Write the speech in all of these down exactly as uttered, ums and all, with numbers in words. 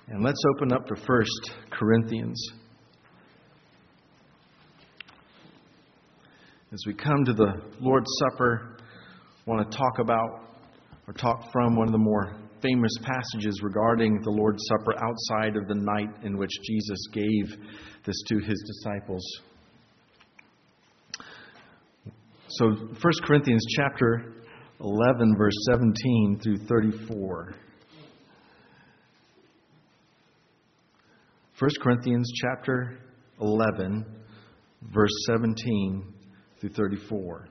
And let's open up to First Corinthians. As we come to the Lord's Supper, I want to talk about or talk from one of the more famous passages regarding the Lord's Supper outside of the night in which Jesus gave this to his disciples. So First Corinthians chapter eleven, verse seventeen through thirty-four. First Corinthians chapter eleven, verse seventeen through thirty-four.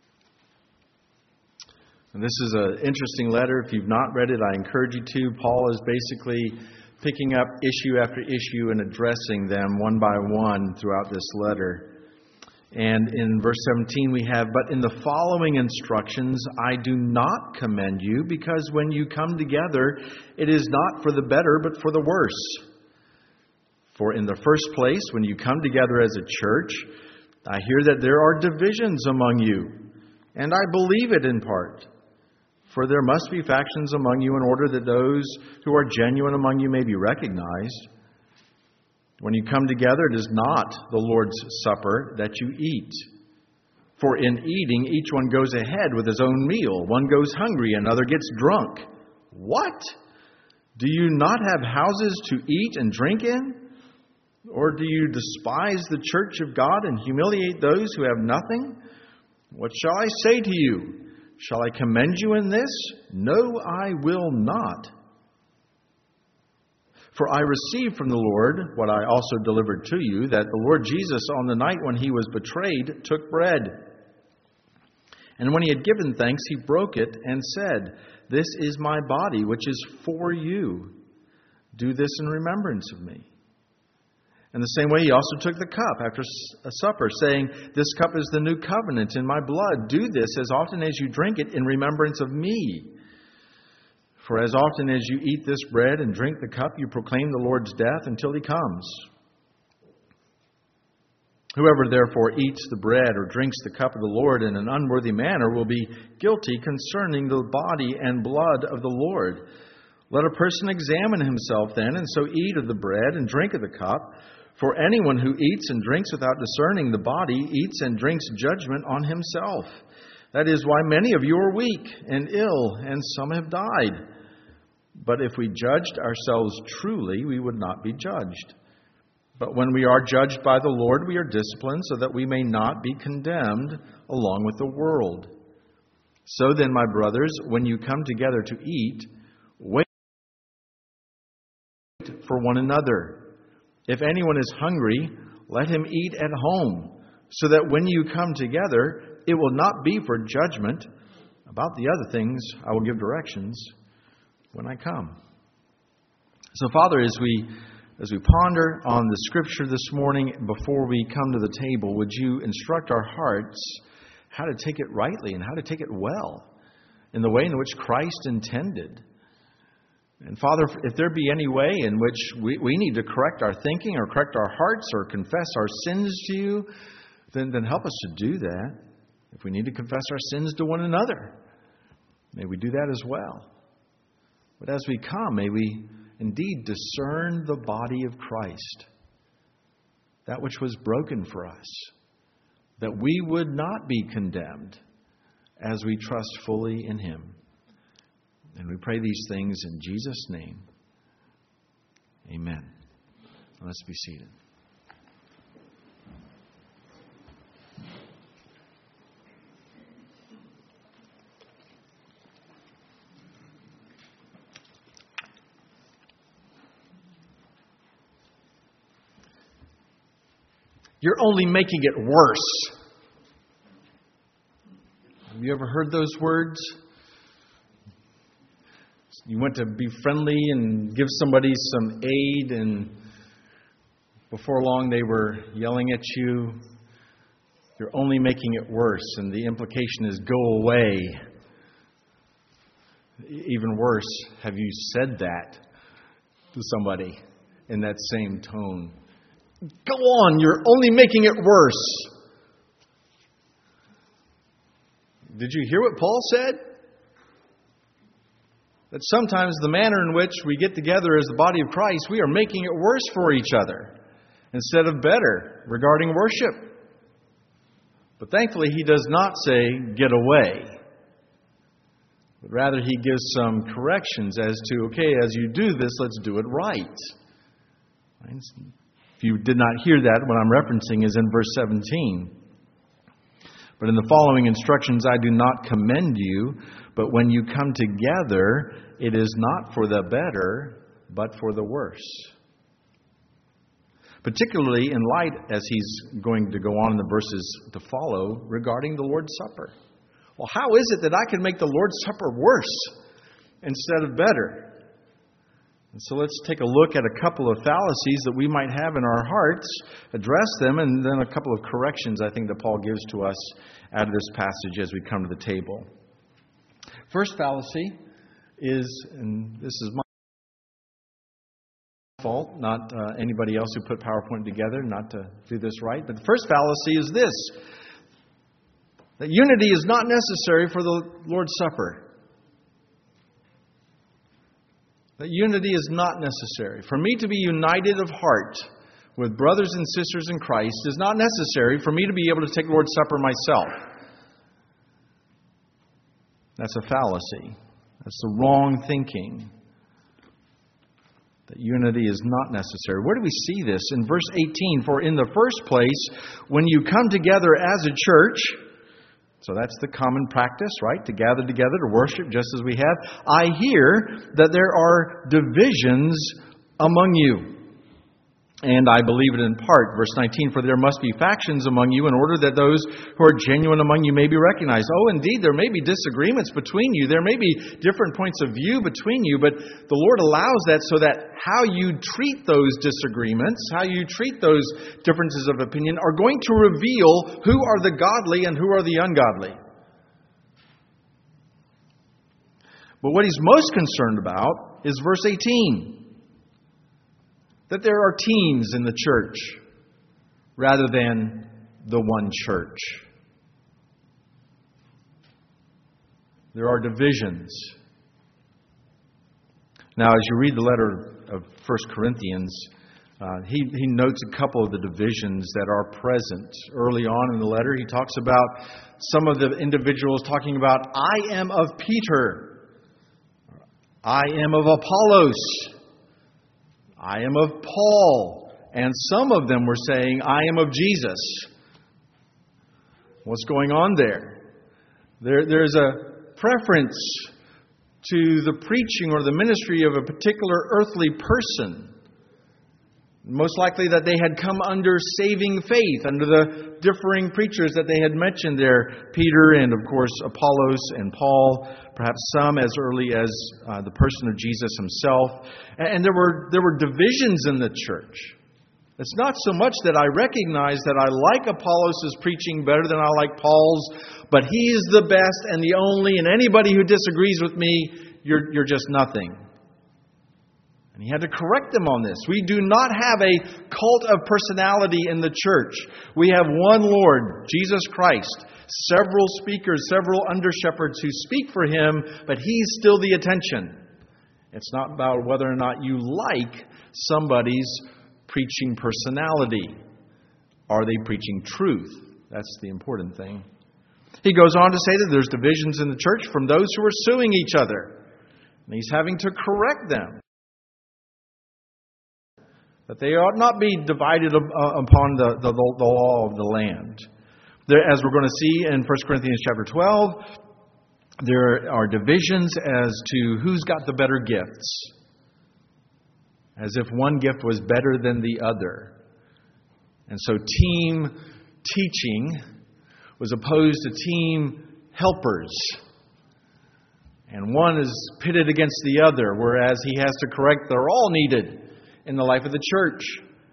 And this is an interesting letter. If you've not read it, I encourage you to. Paul is basically picking up issue after issue and addressing them one by one throughout this letter. And in verse seventeen we have, "But in the following instructions I do not commend you, because when you come together, it is not for the better, but for the worse. For in the first place, when you come together as a church, I hear that there are divisions among you, and I believe it in part. For there must be factions among you in order that those who are genuine among you may be recognized. When you come together, it is not the Lord's Supper that you eat. For in eating, each one goes ahead with his own meal. One goes hungry, another gets drunk. What? Do you not have houses to eat and drink in? Or do you despise the church of God and humiliate those who have nothing? What shall I say to you? Shall I commend you in this? No, I will not. For I received from the Lord what I also delivered to you, that the Lord Jesus, on the night when he was betrayed, took bread. And when he had given thanks, he broke it and said, 'This is my body, which is for you. Do this in remembrance of me.' In the same way, he also took the cup after a supper, saying, 'This cup is the new covenant in my blood. Do this as often as you drink it in remembrance of me. For as often as you eat this bread and drink the cup, you proclaim the Lord's death until he comes. Whoever therefore eats the bread or drinks the cup of the Lord in an unworthy manner will be guilty concerning the body and blood of the Lord. Let a person examine himself then, and so eat of the bread and drink of the cup. For anyone who eats and drinks without discerning the body eats and drinks judgment on himself. That is why many of you are weak and ill, and some have died. But if we judged ourselves truly, we would not be judged. But when we are judged by the Lord, we are disciplined so that we may not be condemned along with the world. So then, my brothers, when you come together to eat, wait for one another. If anyone is hungry, let him eat at home, so that when you come together, it will not be for judgment. About the other things, I will give directions when I come." So, Father, as we as we ponder on the Scripture this morning, before we come to the table, would you instruct our hearts how to take it rightly and how to take it well, in the way in which Christ intended? And Father, if there be any way in which we, we need to correct our thinking or correct our hearts or confess our sins to you, then, then help us to do that. If we need to confess our sins to one another, may we do that as well. But as we come, may we indeed discern the body of Christ, that which was broken for us, that we would not be condemned as we trust fully in him. And we pray these things in Jesus' name. Amen. Let's be seated. You're only making it worse. Have you ever heard those words? You went to be friendly and give somebody some aid, and before long they were yelling at you. You're only making it worse, and the implication is go away. Even worse, have you said that to somebody in that same tone? Go on, you're only making it worse. Did you hear what Paul said? that sometimes the manner in which we get together as the body of Christ, we are making it worse for each other instead of better regarding worship. But thankfully, He does not say, get away. But rather, He gives some corrections as to, okay, as you do this, let's do it right. If you did not hear that, what I'm referencing is in verse seventeen. But in the following instructions, I do not commend you, but when you come together, it is not for the better, but for the worse. Particularly in light, as he's going to go on in the verses to follow, regarding the Lord's Supper. Well, how is it that I can make the Lord's Supper worse instead of better? And so let's take a look at a couple of fallacies that we might have in our hearts, address them, and then a couple of corrections I think that Paul gives to us out of this passage as we come to the table. First fallacy is, and this is my fault, not uh, anybody else who put PowerPoint together, not to do this right, but the first fallacy is this, that unity is not necessary for the Lord's Supper. That unity is not necessary. For me to be united of heart with brothers and sisters in Christ is not necessary for me to be able to take the Lord's Supper myself. That's a fallacy. That's the wrong thinking. That unity is not necessary. Where do we see this? In verse eighteen, for in the first place, when you come together as a church, so that's the common practice, right? To gather together to worship just as we have. I hear that there are divisions among you. And I believe it in part. Verse nineteen, for there must be factions among you in order that those who are genuine among you may be recognized. Oh, indeed, there may be disagreements between you. There may be different points of view between you, but the Lord allows that so that how you treat those disagreements, how you treat those differences of opinion are going to reveal who are the godly and who are the ungodly. But what he's most concerned about is verse eighteen. That there are teams in the church rather than the one church. There are divisions. Now, as you read the letter of First Corinthians, uh, he, he notes a couple of the divisions that are present. Early on in the letter, he talks about some of the individuals talking about, I am of Peter. I am of Apollos. I am of Paul. And some of them were saying, I am of Jesus. What's going on there? There there's a preference to the preaching or the ministry of a particular earthly person. Most likely that they had come under saving faith, under the differing preachers that they had mentioned there. Peter and, of course, Apollos and Paul. Perhaps some as early as uh, the person of Jesus himself. And, and there were there were divisions in the church. It's not so much that I recognize that I like Apollos' preaching better than I like Paul's, but he is the best and the only, and anybody who disagrees with me, you're you're just nothing. And he had to correct them on this. We do not have a cult of personality in the church. We have one Lord, Jesus Christ. Several speakers, several under-shepherds who speak for Him, but He's still the attention. It's not about whether or not you like somebody's preaching personality. Are they preaching truth? That's the important thing. He goes on to say that there's divisions in the church from those who are suing each other. And he's having to correct them. That they ought not be divided upon the, the, the law of the land. There, as we're going to see in First Corinthians chapter twelve, there are divisions as to who's got the better gifts. As if one gift was better than the other. And so team teaching was opposed to team helpers. And one is pitted against the other, whereas he has to correct they're all needed in the life of the church.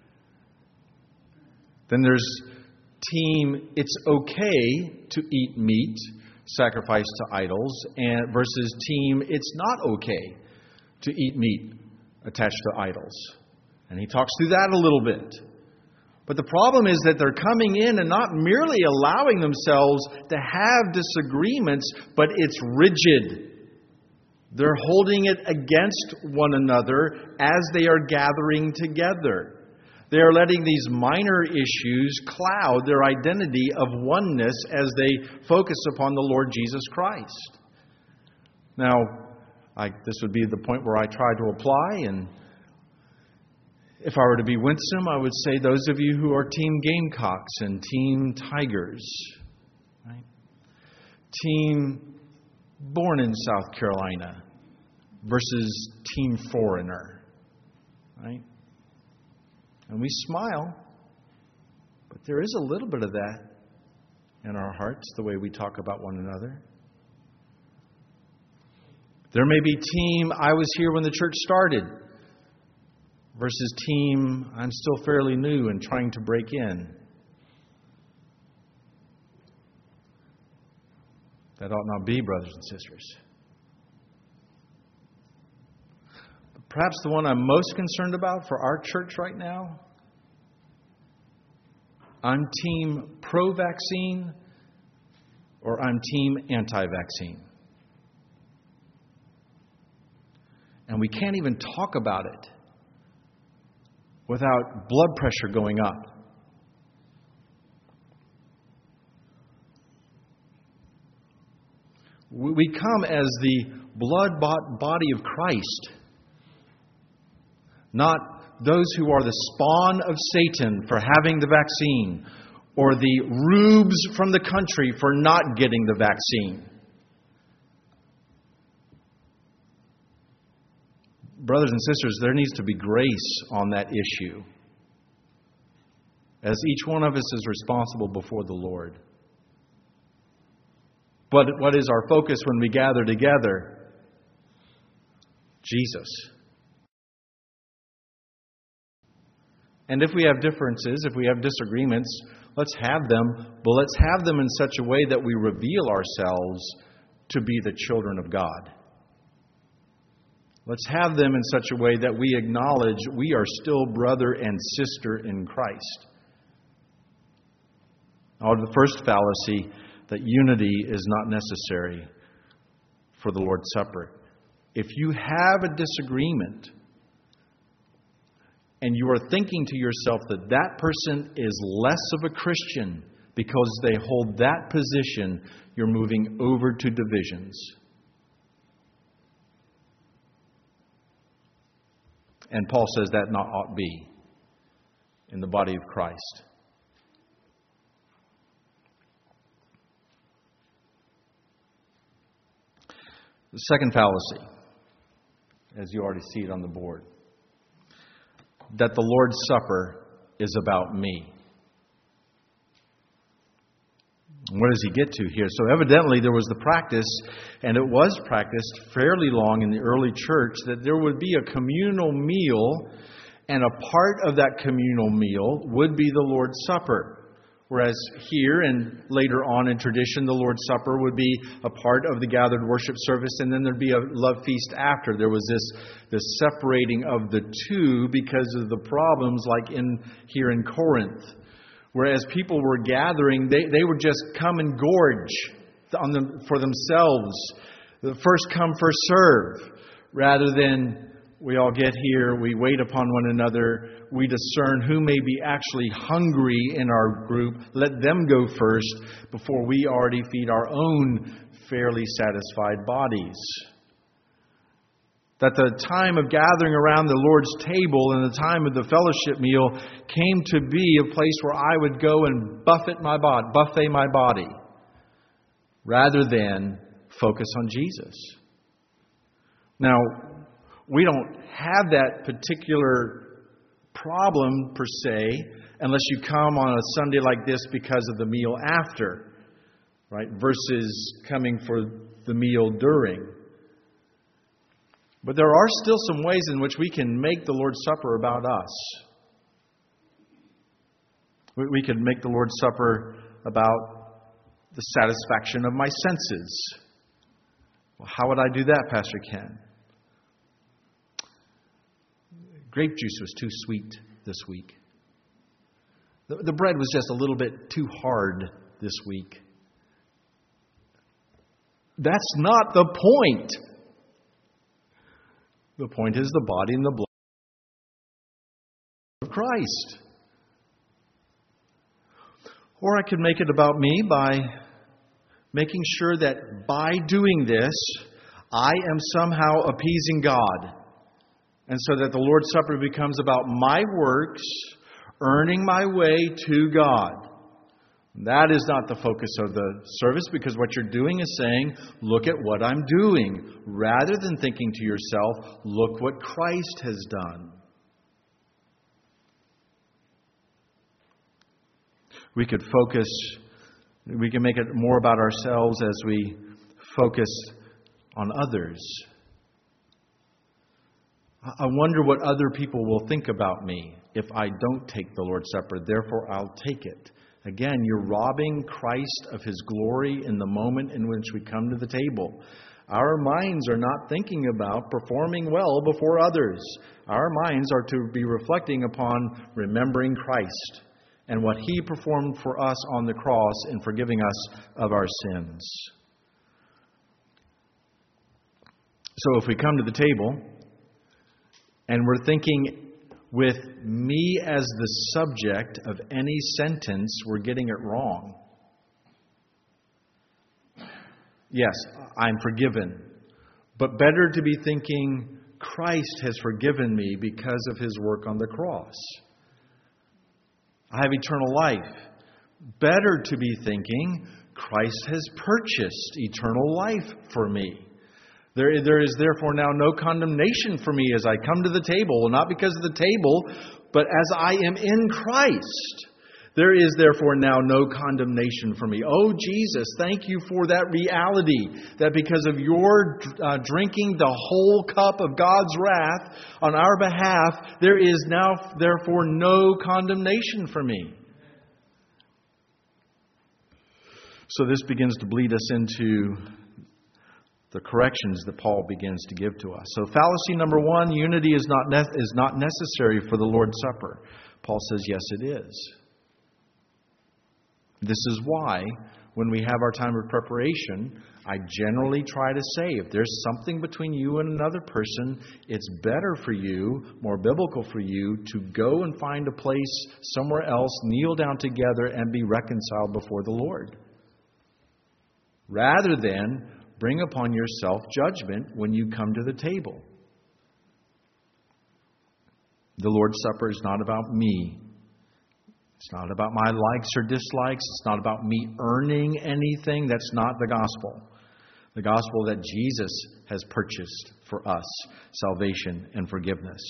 Then there's team, it's okay to eat meat sacrificed to idols, and versus team, it's not okay to eat meat attached to idols. And he talks through that a little bit. But the problem is that they're coming in and not merely allowing themselves to have disagreements, but it's rigid. They're holding it against one another as they are gathering together. They are letting these minor issues cloud their identity of oneness as they focus upon the Lord Jesus Christ. Now, I, this would be the point where I try to apply, and if I were to be winsome, I would say those of you who are Team Gamecocks and Team Tigers, right? Team Born in South Carolina versus Team Foreigner, right? And we smile, but there is a little bit of that in our hearts, the way we talk about one another. There may be team, I was here when the church started, versus team, I'm still fairly new and trying to break in. That ought not be, brothers and sisters. But perhaps the one I'm most concerned about for our church right now, I'm team pro-vaccine or I'm team anti-vaccine. And we can't even talk about it without blood pressure going up. We come as the blood-bought body of Christ, not those who are the spawn of Satan for having the vaccine, or the rubes from the country for not getting the vaccine. Brothers and sisters, there needs to be grace on that issue, as each one of us is responsible before the Lord. But what is our focus when we gather together? Jesus. And if we have differences, if we have disagreements, let's have them, but let's have them in such a way that we reveal ourselves to be the children of God. Let's have them in such a way that we acknowledge we are still brother and sister in Christ. Now, the first fallacy, that unity is not necessary for the Lord's Supper. If you have a disagreement and you are thinking to yourself that that person is less of a Christian because they hold that position, you're moving over to divisions. And Paul says that not ought be in the body of Christ. The second fallacy, as you already see it on the board, that the Lord's Supper is about me. What does he get to here? So evidently there was the practice, and it was practiced fairly long in the early church, that there would be a communal meal, and a part of that communal meal would be the Lord's Supper. Whereas here and later on in tradition, the Lord's Supper would be a part of the gathered worship service, and then there'd be a love feast after. There was this, this separating of the two because of the problems like in here in Corinth. Whereas people were gathering, they, they would just come and gorge on them for themselves. The first come, first serve, rather than we all get here, we wait upon one another, we discern who may be actually hungry in our group. Let them go first before we already feed our own fairly satisfied bodies. That the time of gathering around the Lord's table and the time of the fellowship meal came to be a place where I would go and buffet my body, buffet my body, rather than focus on Jesus. Now, we don't have that particular problem per se unless you come on a Sunday like this because of the meal after, right? Versus coming for the meal during. But there are still some ways in which we can make the Lord's Supper about us. We can make the Lord's Supper about the satisfaction of my senses. Well, how would I do that, Pastor Ken? Grape juice was too sweet this week. The, the bread was just a little bit too hard this week. That's not the point. The point is the body and the blood of Christ. Or I could make it about me by making sure that by doing this, I am somehow appeasing God. And so that the Lord's Supper becomes about my works, earning my way to God. That is not the focus of the service, because what you're doing is saying, look at what I'm doing, rather than thinking to yourself, look what Christ has done. We could focus, we can make it more about ourselves as we focus on others. I wonder what other people will think about me if I don't take the Lord's Supper. Therefore, I'll take it. Again, you're robbing Christ of His glory in the moment in which we come to the table. Our minds are not thinking about performing well before others. Our minds are to be reflecting upon remembering Christ and what He performed for us on the cross in forgiving us of our sins. So if we come to the table and we're thinking with me as the subject of any sentence, we're getting it wrong. Yes, I'm forgiven. But better to be thinking, Christ has forgiven me because of His work on the cross. I have eternal life. Better to be thinking, Christ has purchased eternal life for me. There, there is therefore now no condemnation for me as I come to the table, not because of the table, but as I am in Christ. There is therefore now no condemnation for me. Oh, Jesus, thank you for that reality, that because of your uh, drinking the whole cup of God's wrath on our behalf, there is now therefore no condemnation for me. So this begins to bleed us into the corrections that Paul begins to give to us. So fallacy number one, unity is not ne- is not necessary for the Lord's Supper. Paul says, yes, it is. This is why, when we have our time of preparation, I generally try to say, if there's something between you and another person, it's better for you, more biblical for you, to go and find a place somewhere else, kneel down together, and be reconciled before the Lord. Rather than bring upon yourself judgment when you come to the table. The Lord's Supper is not about me. It's not about my likes or dislikes. It's not about me earning anything. That's not the gospel. The gospel that Jesus has purchased for us salvation and forgiveness.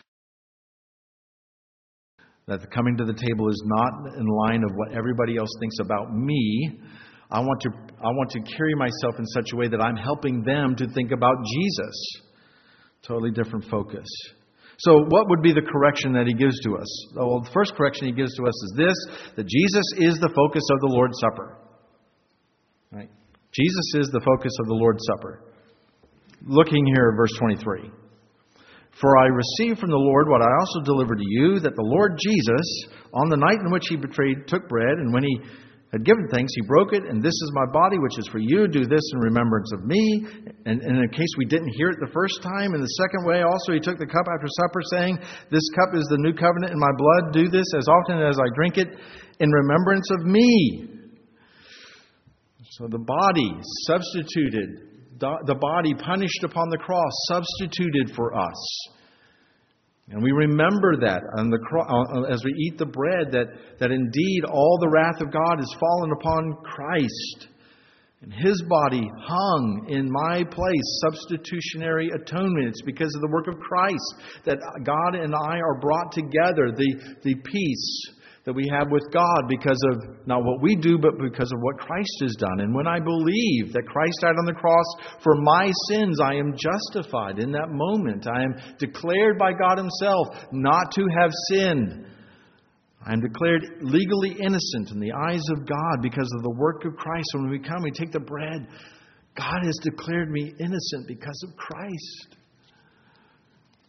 That the coming to the table is not in line of what everybody else thinks about me. I want to I want to carry myself in such a way that I'm helping them to think about Jesus. Totally different focus. So what would be the correction that he gives to us? Well, the first correction he gives to us is this, that Jesus is the focus of the Lord's Supper. Right? Jesus is the focus of the Lord's Supper. Looking here at verse twenty-three. For I received from the Lord what I also delivered to you, that the Lord Jesus, on the night in which He betrayed, took bread, and when He had given thanks, He broke it, and this is my body, which is for you. Do this in remembrance of me. And, and in case we didn't hear it the first time, in the second way also He took the cup after supper, saying, this cup is the new covenant in my blood. Do this as often as I drink it in remembrance of me. So the body substituted, the body punished upon the cross, substituted for us. And we remember that on the cro- as we eat the bread, that, that indeed all the wrath of God is fallen upon Christ. And His body hung in my place, substitutionary atonement. It's because of the work of Christ that God and I are brought together, the, the peace that we have with God because of not what we do, but because of what Christ has done. And when I believe that Christ died on the cross for my sins, I am justified in that moment. I am declared by God Himself not to have sinned. I am declared legally innocent in the eyes of God because of the work of Christ. So when we come, we take the bread. God has declared me innocent because of Christ.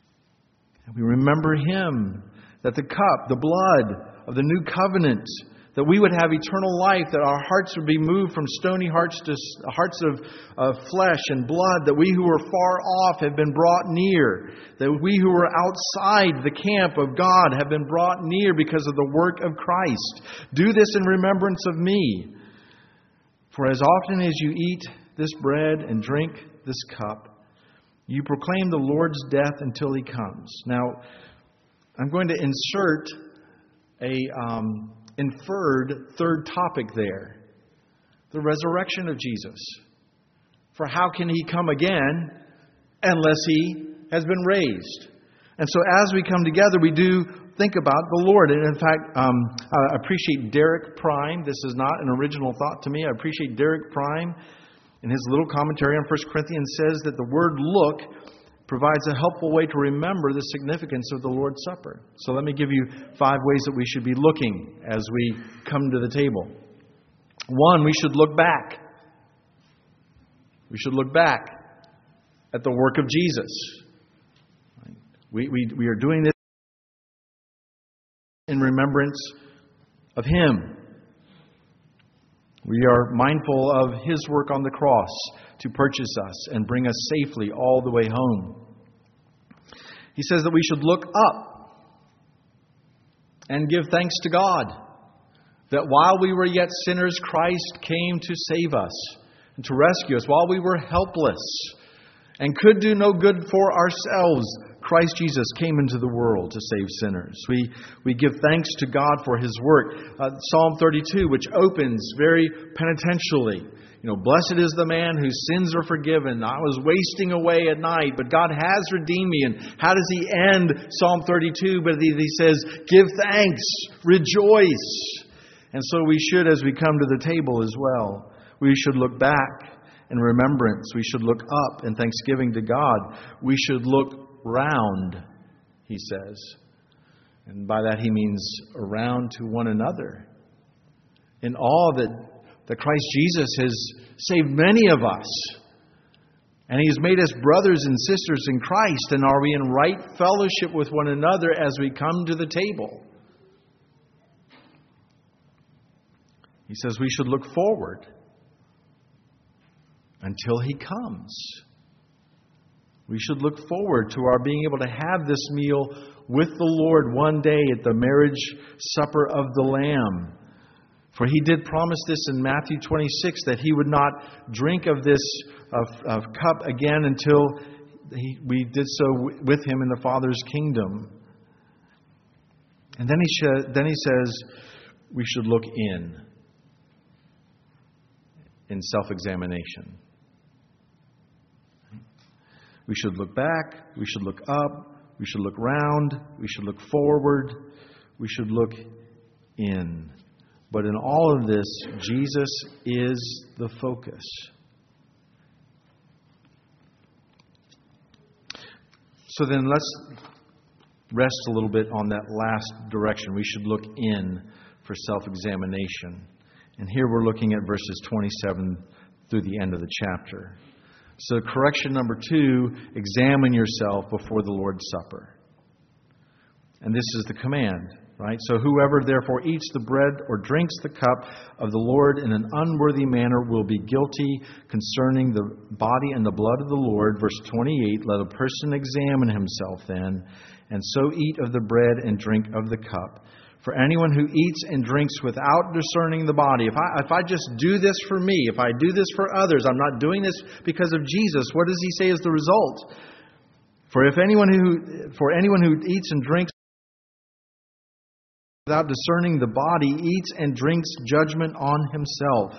And we remember Him, that the cup, the blood of the new covenant that we would have eternal life, that our hearts would be moved from stony hearts to hearts of, of flesh and blood, that we who were far off have been brought near, that we who were outside the camp of God have been brought near because of the work of Christ. Do this in remembrance of me. For as often as you eat this bread and drink this cup, you proclaim the Lord's death until He comes. Now, I'm going to insert a um, inferred third topic there. The resurrection of Jesus. For how can He come again unless He has been raised? And so as we come together, we do think about the Lord. And in fact, um, I appreciate Derek Prime. This is not an original thought to me. I appreciate Derek Prime. In his little commentary on First Corinthians says that the word look provides a helpful way to remember the significance of the Lord's Supper. So let me give you five ways that we should be looking as we come to the table. One, we should look back. We should look back at the work of Jesus. We, we, we are doing this in remembrance of Him. We are mindful of His work on the cross to purchase us and bring us safely all the way home. He says that we should look up and give thanks to God, that while we were yet sinners, Christ came to save us and to rescue us. While we were helpless and could do no good for ourselves, Christ Jesus came into the world to save sinners. We we give thanks to God for His work. Uh, Psalm thirty-two, which opens very penitentially. You know, blessed is the man whose sins are forgiven. I was wasting away at night, but God has redeemed me. And how does He end Psalm thirty-two? But He, he says, give thanks, rejoice. And so we should, as we come to the table as well, we should look back in remembrance. We should look up in thanksgiving to God. We should look round, he says. And by that he means around to one another. In all that, that Christ Jesus has saved many of us. And He has made us brothers and sisters in Christ. And are we in right fellowship with one another as we come to the table? He says we should look forward until He comes. We should look forward to our being able to have this meal with the Lord one day at the marriage supper of the Lamb. For He did promise this in Matthew twenty-six, that He would not drink of this of, of cup again until he, we did so with Him in the Father's kingdom. And then he, sh- then he says we should look in, in self-examination. We should look back, we should look up, we should look round, we should look forward, we should look in. But in all of this, Jesus is the focus. So then let's rest a little bit on that last direction. We should look in for self-examination. And here we're looking at verses twenty-seven through the end of the chapter. So correction number two, examine yourself before the Lord's Supper. And this is the command, right? So whoever therefore eats the bread or drinks the cup of the Lord in an unworthy manner will be guilty concerning the body and the blood of the Lord. Verse twenty-eight, let a person examine himself then, and so eat of the bread and drink of the cup. For anyone who eats and drinks without discerning the body, if I if I just do this for me, if I do this for others, I'm not doing this because of Jesus, what does He say is the result? For if anyone who for anyone who eats and drinks without discerning the body eats and drinks judgment on himself.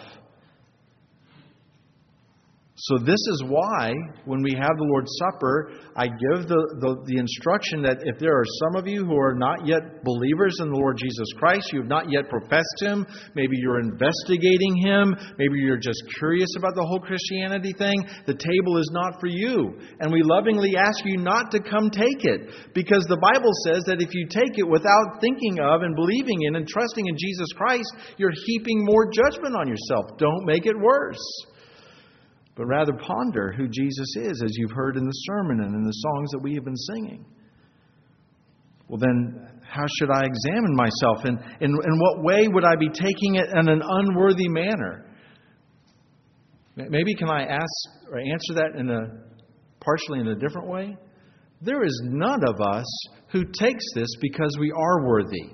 So this is why, when we have the Lord's Supper, I give the, the, the instruction that if there are some of you who are not yet believers in the Lord Jesus Christ, you have not yet professed Him, maybe you're investigating Him, maybe you're just curious about the whole Christianity thing, the table is not for you. And we lovingly ask you not to come take it, because the Bible says that if you take it without thinking of and believing in and trusting in Jesus Christ, you're heaping more judgment on yourself. Don't make it worse. But rather ponder who Jesus is, as you've heard in the sermon and in the songs that we have been singing. Well, then, how should I examine myself? And in, in what way would I be taking it in an unworthy manner? Maybe can I ask or answer that in a partially in a different way? There is none of us who takes this because we are worthy.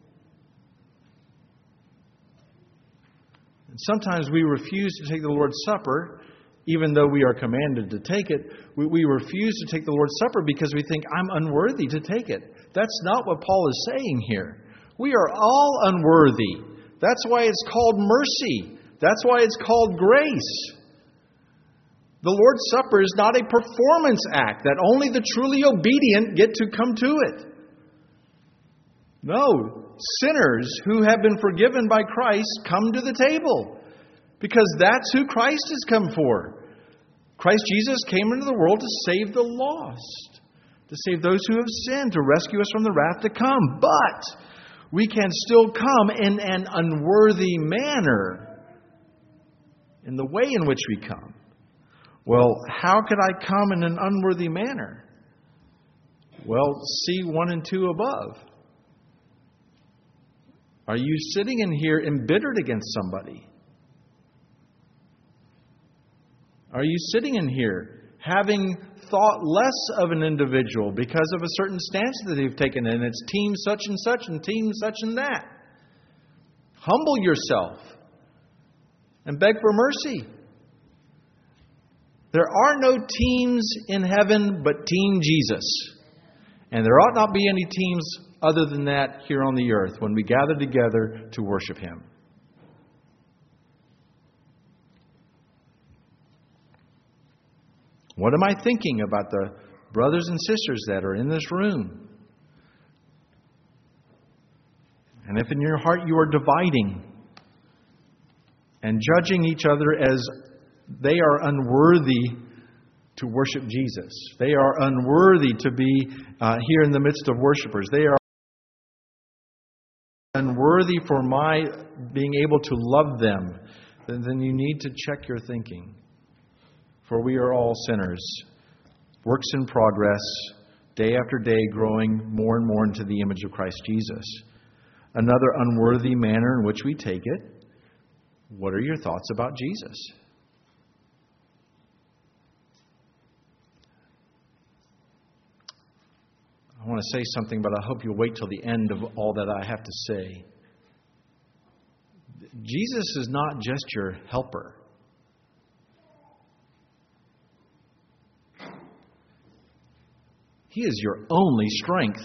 And sometimes we refuse to take the Lord's Supper, even though we are commanded to take it. We, we refuse to take the Lord's Supper because we think, I'm unworthy to take it. That's not what Paul is saying here. We are all unworthy. That's why it's called mercy. That's why it's called grace. The Lord's Supper is not a performance act that only the truly obedient get to come to it. No, sinners who have been forgiven by Christ come to the table because that's who Christ has come for. Christ Jesus came into the world to save the lost, to save those who have sinned, to rescue us from the wrath to come. But we can still come in an unworthy manner in the way in which we come. Well, how could I come in an unworthy manner? Well, see one and two above. Are you sitting in here embittered against somebody? Are you sitting in here having thought less of an individual because of a certain stance that they've taken, and it's team such and such and team such and that? Humble yourself and beg for mercy. There are no teams in heaven but Team Jesus. And there ought not be any teams other than that here on the earth when we gather together to worship Him. What am I thinking about the brothers and sisters that are in this room? And if in your heart you are dividing and judging each other as they are unworthy to worship Jesus. They are unworthy to be uh, here in the midst of worshipers. They are unworthy for my being able to love them. Then, then you need to check your thinking. For we are all sinners, works in progress, day after day growing more and more into the image of Christ Jesus. Another unworthy manner in which we take it. What are your thoughts about Jesus? I want to say something, but I hope you'll wait till the end of all that I have to say. Jesus is not just your helper. He is your only strength.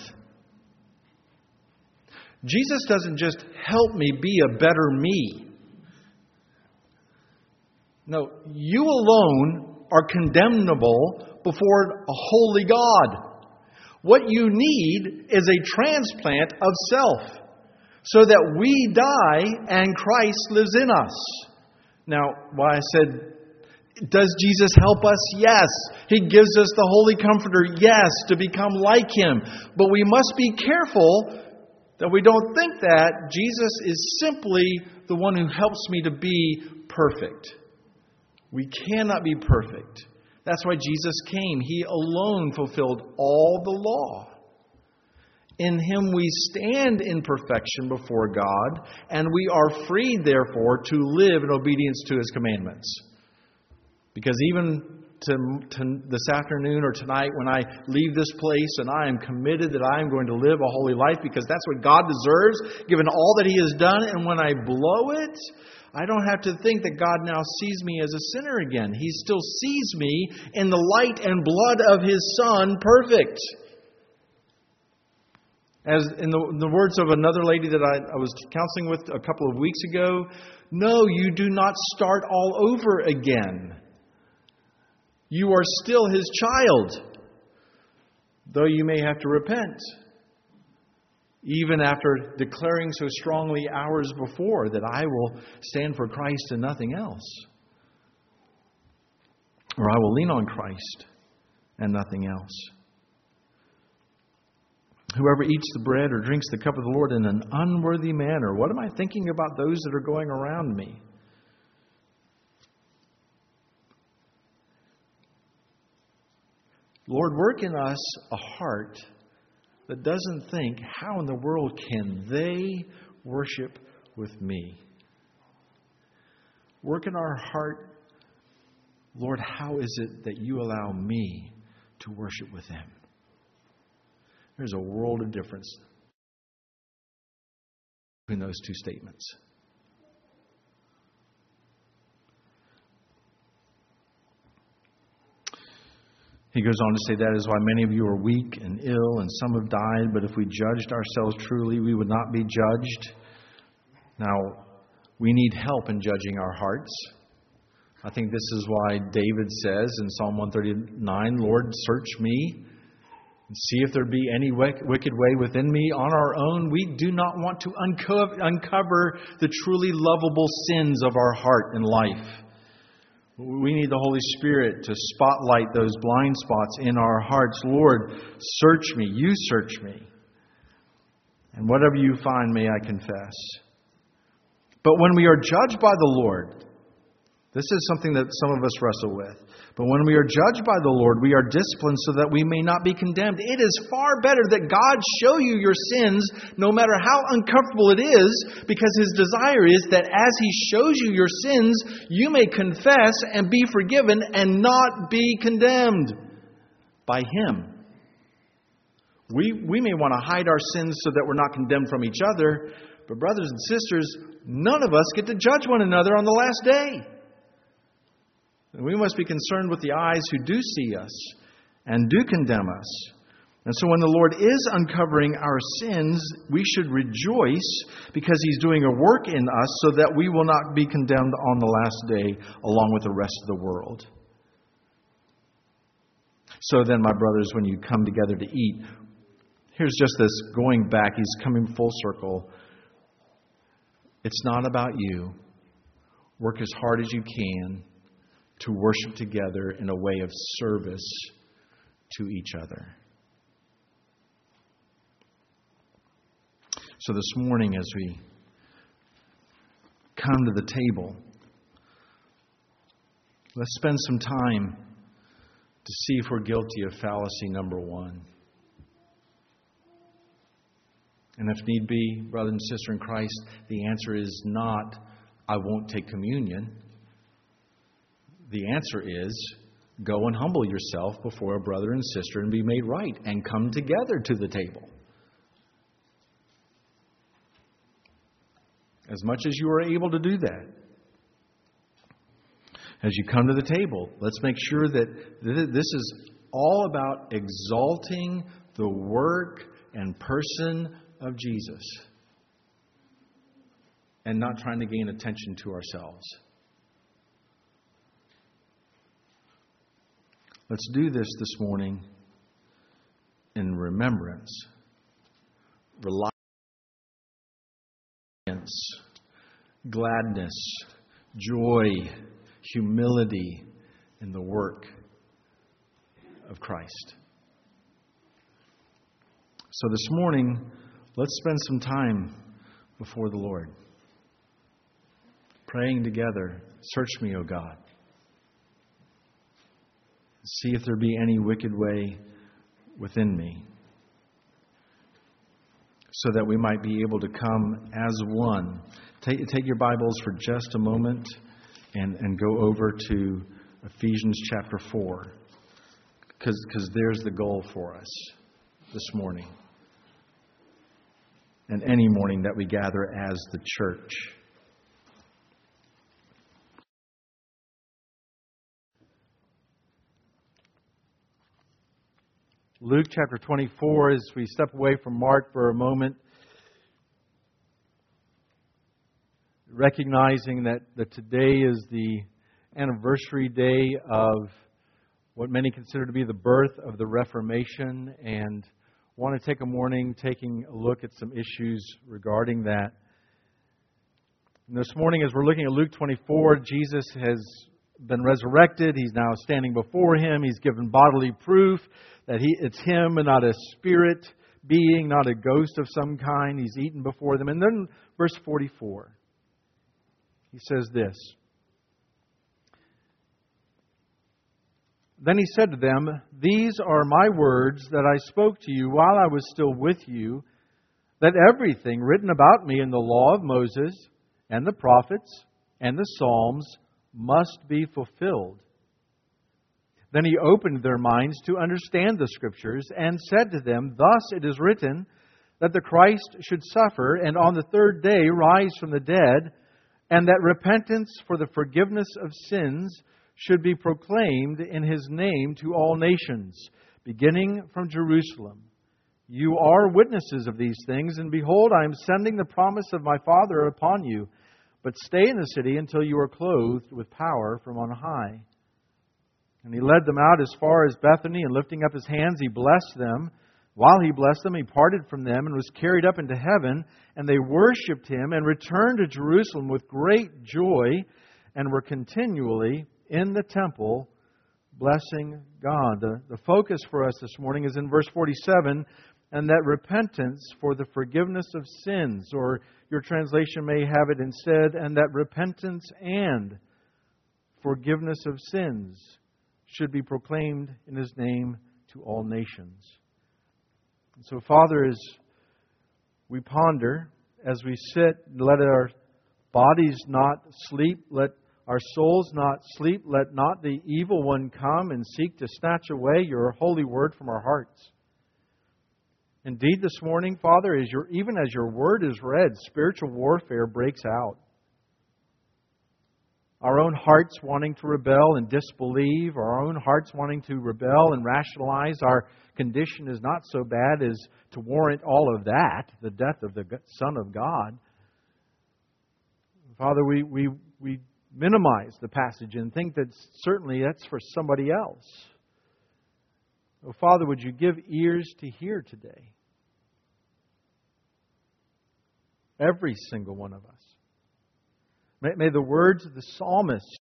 Jesus doesn't just help me be a better me. No, you alone are condemnable before a holy God. What you need is a transplant of self so that we die and Christ lives in us. Now, why I said, does Jesus help us? Yes. He gives us the Holy Comforter, yes, to become like Him. But we must be careful that we don't think that Jesus is simply the one who helps me to be perfect. We cannot be perfect. That's why Jesus came. He alone fulfilled all the law. In Him we stand in perfection before God, and we are freed, therefore, to live in obedience to His commandments. Because even to, to this afternoon or tonight when I leave this place and I am committed that I am going to live a holy life because that's what God deserves, given all that He has done, and when I blow it, I don't have to think that God now sees me as a sinner again. He still sees me in the light and blood of His Son, perfect. As in the, in the words of another lady that I, I was counseling with a couple of weeks ago, no, you do not start all over again. You are still His child, though you may have to repent. Even after declaring so strongly hours before that I will stand for Christ and nothing else. Or I will lean on Christ and nothing else. Whoever eats the bread or drinks the cup of the Lord in an unworthy manner, what am I thinking about those that are going around me? Lord, work in us a heart that doesn't think, how in the world can they worship with me? Work in our heart, Lord, how is it that you allow me to worship with them? There's a world of difference between those two statements. He goes on to say, that is why many of you are weak and ill, and some have died. But if we judged ourselves truly, we would not be judged. Now, we need help in judging our hearts. I think this is why David says in Psalm one thirty-nine, Lord, search me and see if there be any wicked way within me. On our own, we do not want to uncover, uncover the truly lovable sins of our heart and life. We need the Holy Spirit to spotlight those blind spots in our hearts. Lord, search me. You search me. And whatever you find, may I confess. But when we are judged by the Lord, this is something that some of us wrestle with. But when we are judged by the Lord, we are disciplined so that we may not be condemned. It is far better that God show you your sins, no matter how uncomfortable it is, because His desire is that as He shows you your sins, you may confess and be forgiven and not be condemned by Him. We, we may want to hide our sins so that we're not condemned from each other, but brothers and sisters, none of us get to judge one another on the last day. And we must be concerned with the eyes who do see us and do condemn us. And so when the Lord is uncovering our sins, we should rejoice because He's doing a work in us so that we will not be condemned on the last day along with the rest of the world. So then, my brothers, when you come together to eat, here's just this going back. He's coming full circle. It's not about you. Work as hard as you can to worship together in a way of service to each other. So this morning, as we come to the table, let's spend some time to see if we're guilty of fallacy number one. And if need be, brother and sister in Christ, the answer is not, I won't take communion. The answer is, go and humble yourself before a brother and sister and be made right and come together to the table. As much as you are able to do that. As you come to the table, let's make sure that this is all about exalting the work and person of Jesus and not trying to gain attention to ourselves. Let's do this this morning in remembrance, reliance, gladness, joy, humility in the work of Christ. So this morning, let's spend some time before the Lord, praying together, search me, O God. See if there be any wicked way within me, so that we might be able to come as one. Take, take your Bibles for just a moment and, and go over to Ephesians chapter four, because there's the goal for us this morning and any morning that we gather as the church. Luke chapter twenty-four, as we step away from Mark for a moment, recognizing that, that today is the anniversary day of what many consider to be the birth of the Reformation, and want to take a morning taking a look at some issues regarding that. And this morning, as we're looking at Luke twenty-four, Jesus has been resurrected. He's now standing before him. He's given bodily proof that he it's him and not a spirit being, not a ghost of some kind. He's eaten before them. And then verse forty-four, he says this: Then he said to them, "These are my words that I spoke to you while I was still with you, that everything written about me in the law of Moses and the prophets and the Psalms must be fulfilled." Then he opened their minds to understand the Scriptures and said to them, "Thus it is written that the Christ should suffer and on the third day rise from the dead, and that repentance for the forgiveness of sins should be proclaimed in His name to all nations, beginning from Jerusalem. You are witnesses of these things, and behold, I am sending the promise of my Father upon you. But stay in the city until you are clothed with power from on high." And He led them out as far as Bethany, and lifting up His hands, He blessed them. While He blessed them, He parted from them and was carried up into heaven, and they worshipped Him and returned to Jerusalem with great joy, and were continually in the temple blessing God. The, the focus for us this morning is in verse forty-seven, "And that repentance for the forgiveness of sins," or your translation may have it instead, "and that repentance and forgiveness of sins should be proclaimed in His name to all nations." And so, Father, as we ponder, as we sit, let our bodies not sleep, let our souls not sleep, let not the evil one come and seek to snatch away your holy word from our hearts. Indeed, this morning, Father, as your, even as your word is read, spiritual warfare breaks out. Our own hearts wanting to rebel and disbelieve, our own hearts wanting to rebel and rationalize our condition is not so bad as to warrant all of that, the death of the Son of God. Father, we, we, we minimize the passage and think that certainly that's for somebody else. Oh, Father, would you give ears to hear today? Every single one of us. May, may the words of the psalmist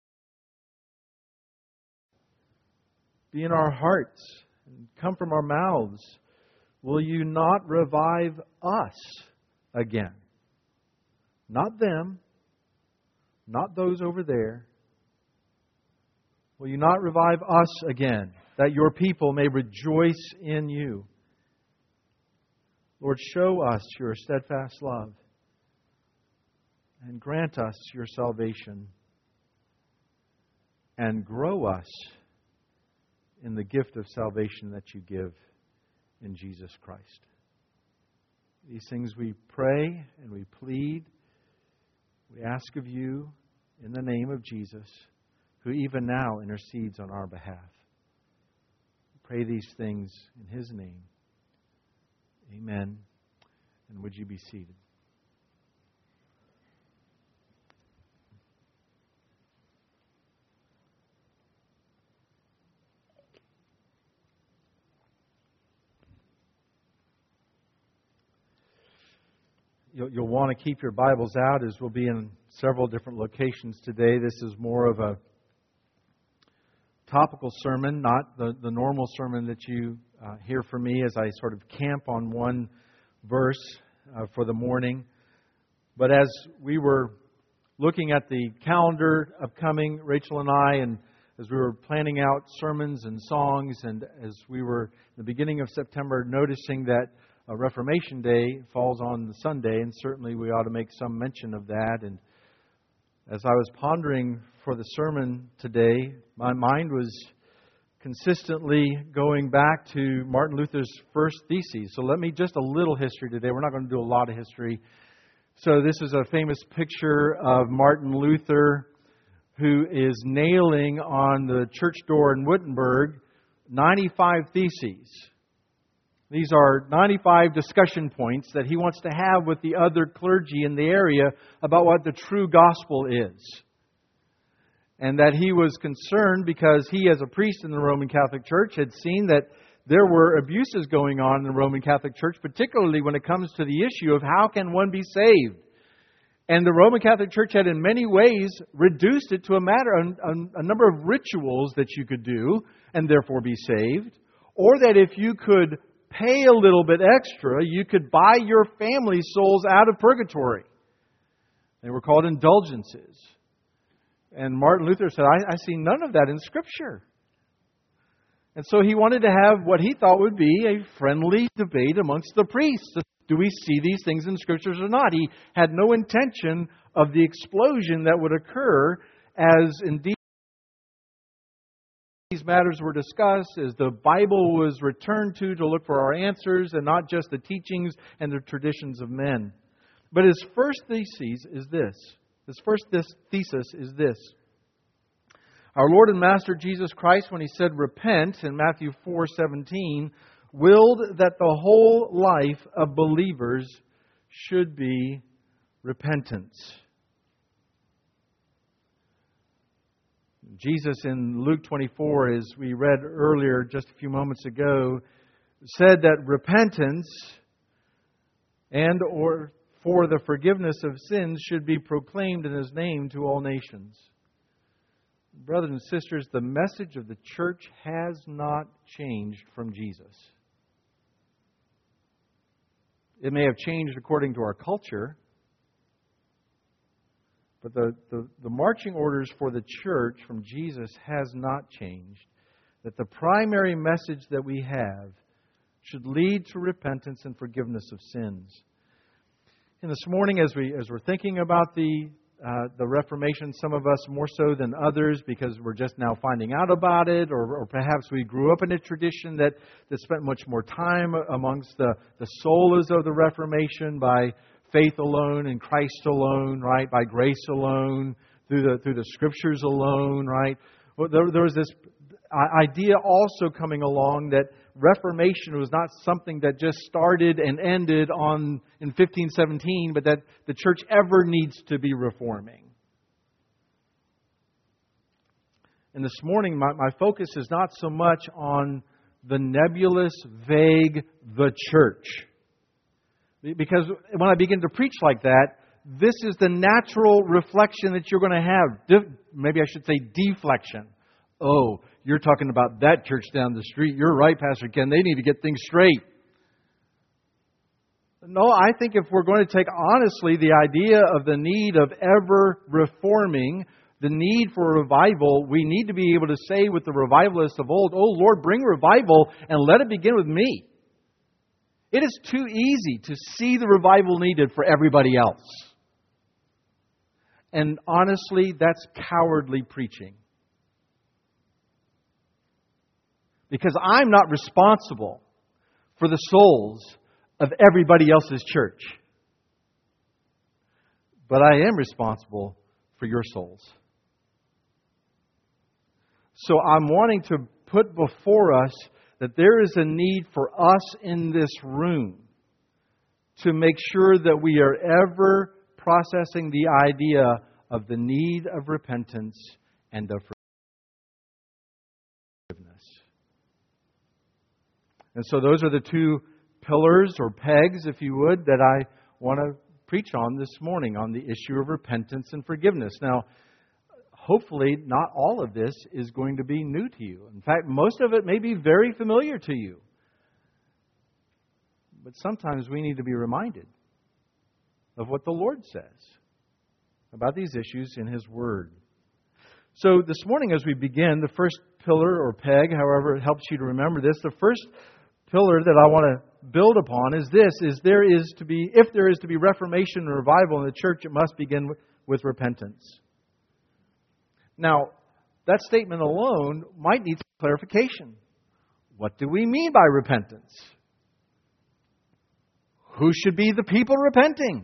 be in our hearts and come from our mouths. Will you not revive us again? Not them. Not those over there. Will you not revive us again, that your people may rejoice in you? Lord, show us your steadfast love and grant us your salvation and grow us in the gift of salvation that you give in Jesus Christ. These things we pray and we plead. We ask of you in the name of Jesus, who even now intercedes on our behalf. We pray these things in His name. Amen. And would you be seated? You'll, you'll want to keep your Bibles out, as we'll be in several different locations today. This is more of a topical sermon, not the, the normal sermon that you uh, hear from me as I sort of camp on one verse uh, for the morning. But as we were looking at the calendar upcoming, Rachel and I, and as we were planning out sermons and songs, and as we were in the beginning of September noticing that Uh, Reformation Day falls on the Sunday, and certainly we ought to make some mention of that. And as I was pondering for the sermon today, my mind was consistently going back to Martin Luther's first theses. So let me, just a little history today. We're not going to do a lot of history. So this is a famous picture of Martin Luther, who is nailing on the church door in Wittenberg ninety-five theses. These are ninety-five discussion points that he wants to have with the other clergy in the area about what the true gospel is. And that he was concerned because he, as a priest in the Roman Catholic Church, had seen that there were abuses going on in the Roman Catholic Church, particularly when it comes to the issue of how can one be saved. And the Roman Catholic Church had in many ways reduced it to a matter, a, a number of rituals that you could do and therefore be saved. Or that if you could pay a little bit extra, you could buy your family souls out of purgatory. They were called indulgences. And Martin Luther said, I, I see none of that in Scripture. And so he wanted to have what he thought would be a friendly debate amongst the priests. Do we see these things in Scriptures or not? He had no intention of the explosion that would occur as indeed these matters were discussed, as the Bible was returned to to look for our answers and not just the teachings and the traditions of men. But his first thesis is this. His first this thesis is this. Our Lord and Master Jesus Christ, when He said repent in Matthew four seventeen, willed that the whole life of believers should be repentance. Jesus in Luke twenty-four, as we read earlier just a few moments ago, said that repentance and or for the forgiveness of sins should be proclaimed in His name to all nations. Brothers and sisters, the message of the church has not changed from Jesus. It may have changed according to our culture, but the, the, the marching orders for the church from Jesus has not changed. That the primary message that we have should lead to repentance and forgiveness of sins. And this morning, as we as we're thinking about the uh, the Reformation, some of us more so than others, because we're just now finding out about it, or, or perhaps we grew up in a tradition that, that spent much more time amongst the, the solas of the Reformation by faith alone in Christ alone, right? By grace alone, through the through the Scriptures alone, right? Well, there, there was this idea also coming along that Reformation was not something that just started and ended on in fifteen seventeen, but that the church ever needs to be reforming. And this morning, my, my focus is not so much on the nebulous, vague, the church. Because when I begin to preach like that, this is the natural reflection that you're going to have. De- maybe I should say deflection. Oh, you're talking about that church down the street. You're right, Pastor Ken. They need to get things straight. No, I think if we're going to take honestly the idea of the need of ever reforming, the need for revival, we need to be able to say with the revivalists of old, oh Lord, bring revival and let it begin with me. It is too easy to see the revival needed for everybody else. And honestly, that's cowardly preaching. Because I'm not responsible for the souls of everybody else's church. But I am responsible for your souls. So I'm wanting to put before us that there is a need for us in this room to make sure that we are ever processing the idea of the need of repentance and of forgiveness. And so those are the two pillars or pegs, if you would, that I want to preach on this morning on the issue of repentance and forgiveness. Now, hopefully not all of this is going to be new to you. In fact, most of it may be very familiar to you. But sometimes we need to be reminded of what the Lord says about these issues in His Word. So this morning as we begin, the first pillar or peg, however it helps you to remember this, the first pillar that I want to build upon is this, is there is to be, if there is to be reformation and revival in the church, it must begin with, with repentance. Now, that statement alone might need some clarification. What do we mean by repentance? Who should be the people repenting?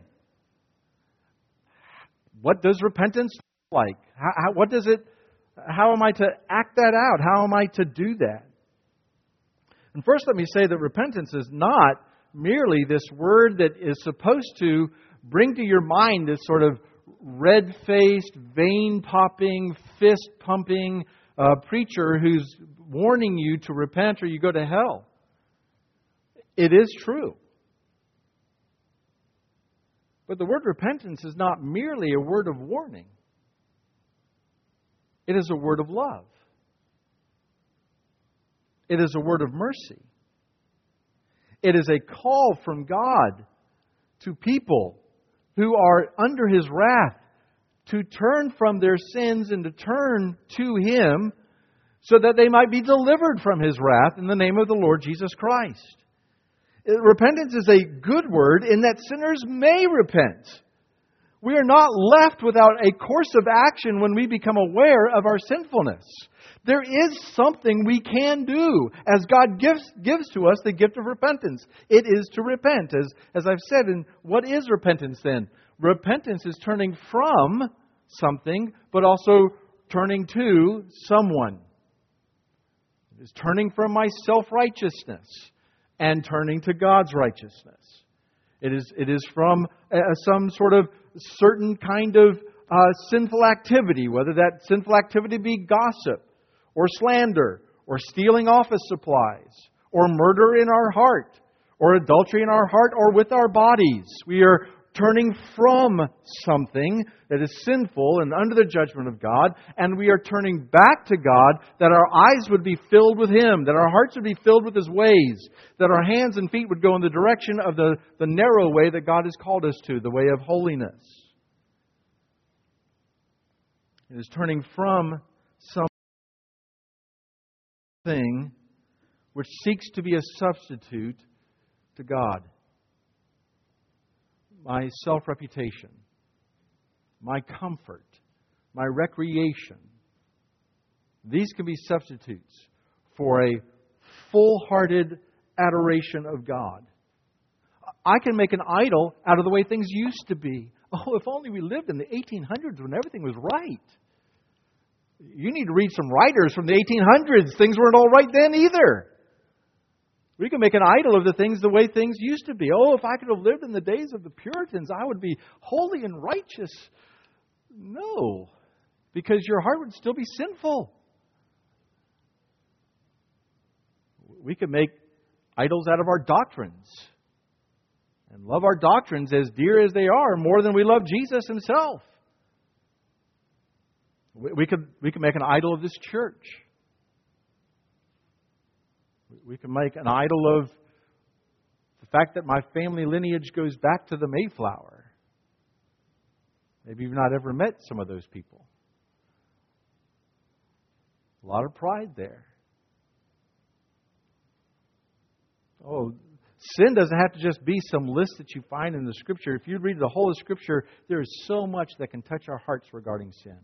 What does repentance look like? How, how, what does it? How am I to act that out? How am I to do that? And first, let me say that repentance is not merely this word that is supposed to bring to your mind this sort of red-faced, vein-popping, fist-pumping uh, preacher who's warning you to repent or you go to hell. It is true. But the word repentance is not merely a word of warning. It is a word of love. It is a word of mercy. It is a call from God to people who are under His wrath to turn from their sins and to turn to Him so that they might be delivered from His wrath in the name of the Lord Jesus Christ. Repentance is a good word in that sinners may repent. We are not left without a course of action when we become aware of our sinfulness. There is something we can do as God gives, gives to us the gift of repentance. It is to repent. As, as I've said, and what is repentance then? Repentance is turning from something, but also turning to someone. It is turning from my self-righteousness and turning to God's righteousness. It is, it is from uh, some sort of certain kind of uh, sinful activity, whether that sinful activity be gossip, or slander, or stealing office supplies, or murder in our heart, or adultery in our heart, or with our bodies. We are turning from something that is sinful and under the judgment of God, and we are turning back to God, that our eyes would be filled with Him, that our hearts would be filled with His ways, that our hands and feet would go in the direction of the, the narrow way that God has called us to, the way of holiness. It is turning from some thing which seeks to be a substitute to God. My self-reputation, my comfort, my recreation. These can be substitutes for a full-hearted adoration of God. I can make an idol out of the way things used to be. Oh, if only we lived in the eighteen hundreds when everything was right. You need to read some writers from the eighteen hundreds. Things weren't all right then either. We can make an idol of the things the way things used to be. Oh, if I could have lived in the days of the Puritans, I would be holy and righteous. No, because your heart would still be sinful. We can make idols out of our doctrines and love our doctrines as dear as they are, more than we love Jesus Himself. We could, we could make an idol of this church. We can make an idol of the fact that my family lineage goes back to the Mayflower. Maybe you've not ever met some of those people. A lot of pride there. Oh, sin doesn't have to just be some list that you find in the Scripture. If you read the whole of Scripture, there is so much that can touch our hearts regarding sin.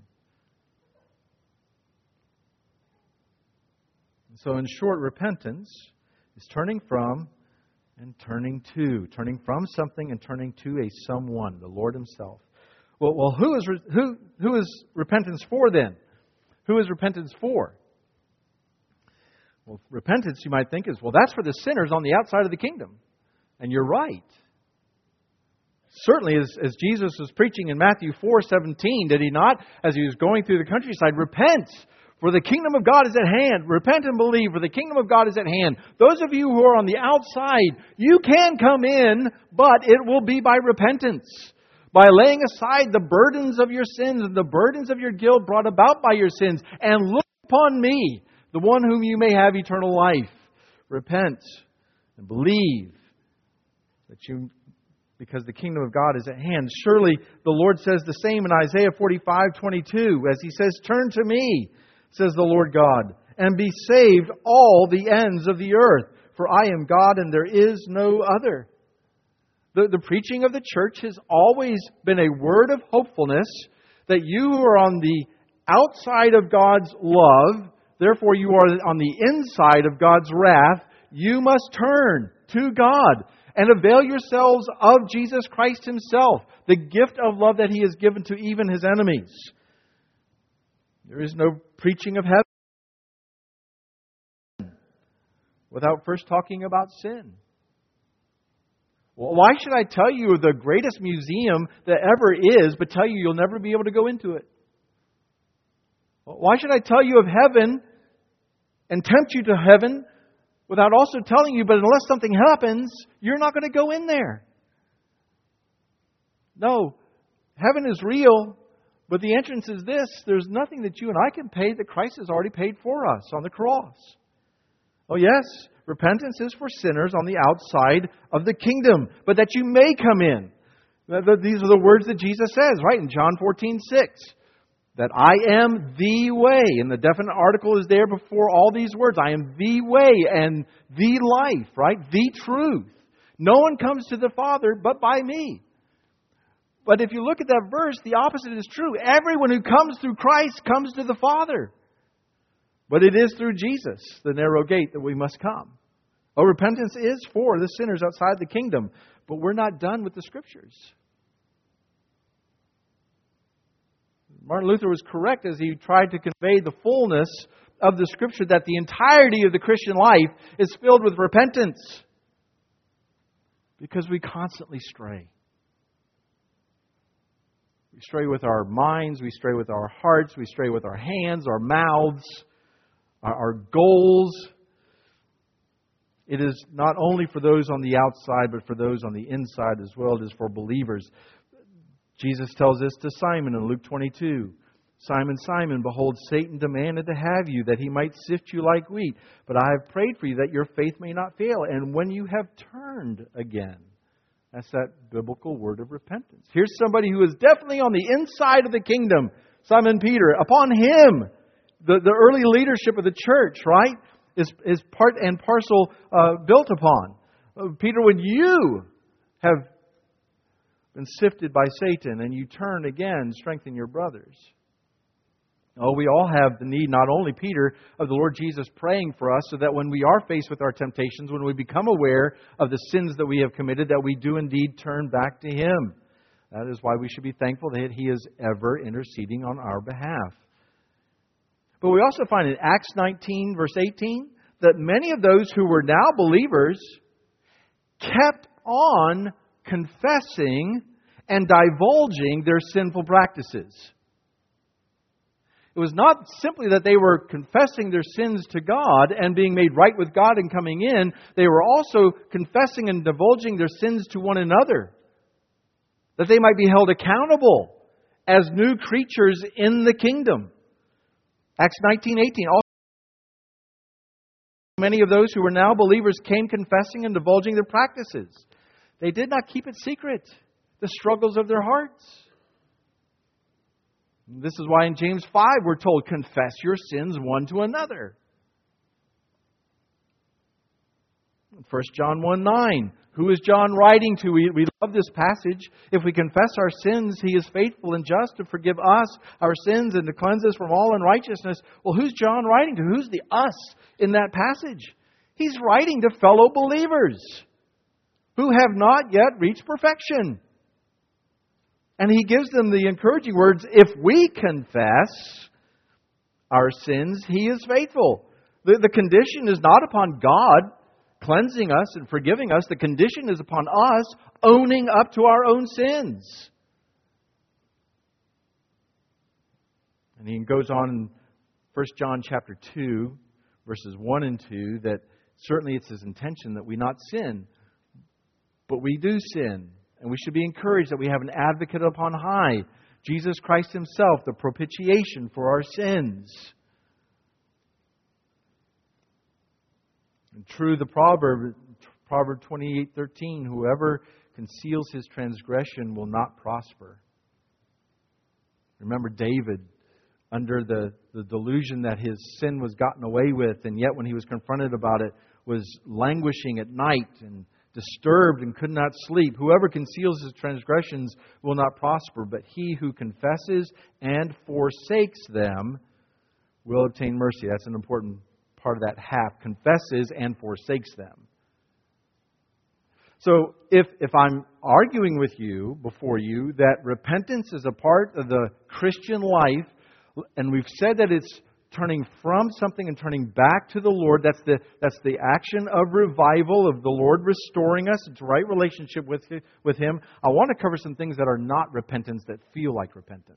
So in short, repentance is turning from and turning to. Turning from something and turning to a someone, the Lord Himself. Well, well who is who who is repentance for then? Who is repentance for? Well, repentance, you might think, is, well, that's for the sinners on the outside of the kingdom. And you're right. Certainly, as, as Jesus was preaching in Matthew four seventeen, did He not, as He was going through the countryside, repent, for the kingdom of God is at hand. Repent and believe, for the kingdom of God is at hand. Those of you who are on the outside, you can come in, but it will be by repentance. By laying aside the burdens of your sins and the burdens of your guilt brought about by your sins, and look upon me, the one whom you may have eternal life. Repent and believe that you, because the kingdom of God is at hand. Surely the Lord says the same in Isaiah forty-five twenty-two, as He says, "Turn to me, says the Lord God, and be saved all the ends of the earth. For I am God and there is no other." The, the preaching of the church has always been a word of hopefulness that you who are on the outside of God's love, therefore you are on the inside of God's wrath, you must turn to God and avail yourselves of Jesus Christ Himself, the gift of love that He has given to even His enemies. There is no preaching of heaven without first talking about sin. Well, why should I tell you of the greatest museum that ever is, but tell you you'll never be able to go into it? Why should I tell you of heaven and tempt you to heaven without also telling you, but unless something happens, you're not going to go in there? No, heaven is real, but the entrance is this. There's nothing that you and I can pay that Christ has already paid for us on the cross. Oh yes, repentance is for sinners on the outside of the kingdom, but that you may come in. These are the words that Jesus says, right, in John fourteen six. That I am the way. And the definite article is there before all these words. I am the way and the life, right? The truth. No one comes to the Father but by me. But if you look at that verse, the opposite is true. Everyone who comes through Christ comes to the Father. But it is through Jesus, the narrow gate, that we must come. Oh, repentance is for the sinners outside the kingdom. But we're not done with the Scriptures. Martin Luther was correct as he tried to convey the fullness of the Scripture, that the entirety of the Christian life is filled with repentance. Because we constantly stray. We stray with our minds, we stray with our hearts, we stray with our hands, our mouths, our, our goals. It is not only for those on the outside, but for those on the inside as well. It is for believers. Jesus tells this to Simon in Luke twenty-two. Simon, Simon, behold, Satan demanded to have you, that he might sift you like wheat. But I have prayed for you, that your faith may not fail. And when you have turned again. That's that biblical word of repentance. Here's somebody who is definitely on the inside of the kingdom. Simon Peter. Upon him, the, the early leadership of the church, right, is, is part and parcel uh, built upon. Uh, Peter, when you have been sifted by Satan and you turn again, strengthen your brothers. Oh, we all have the need, not only Peter, of the Lord Jesus praying for us, so that when we are faced with our temptations, when we become aware of the sins that we have committed, that we do indeed turn back to Him. That is why we should be thankful that He is ever interceding on our behalf. But we also find in Acts nineteen, verse eighteen, that many of those who were now believers kept on confessing and divulging their sinful practices. It was not simply that they were confessing their sins to God and being made right with God and coming in. They were also confessing and divulging their sins to one another, that they might be held accountable as new creatures in the kingdom. Acts nineteen eighteen. Also, many of those who were now believers came confessing and divulging their practices. They did not keep it secret, the struggles of their hearts. This is why in James five we're told, confess your sins one to another. First John one nine. Who is John writing to? We, we love this passage. If we confess our sins, He is faithful and just to forgive us our sins and to cleanse us from all unrighteousness. Well, who's John writing to? Who's the us in that passage? He's writing to fellow believers who have not yet reached perfection. And he gives them the encouraging words, if we confess our sins, He is faithful. The, the condition is not upon God cleansing us and forgiving us. The condition is upon us owning up to our own sins. And he goes on in First John chapter two, verses one and two, that certainly it's His intention that we not sin, but we do sin. And we should be encouraged that we have an advocate upon high, Jesus Christ Himself, the propitiation for our sins. And true, the proverb, Proverb twenty-eight thirteen, whoever conceals his transgression will not prosper. Remember David, under the, the delusion that his sin was gotten away with, and yet when he was confronted about it, was languishing at night and disturbed and could not sleep. Whoever conceals his transgressions will not prosper, but he who confesses and forsakes them will obtain mercy. That's an important part of that half. Confesses and forsakes them. So if, if I'm arguing with you, before you, that repentance is a part of the Christian life, and we've said that it's turning from something and turning back to the Lord. That's the that's the action of revival, of the Lord restoring us into right relationship with, with Him. I want to cover some things that are not repentance, that feel like repentance.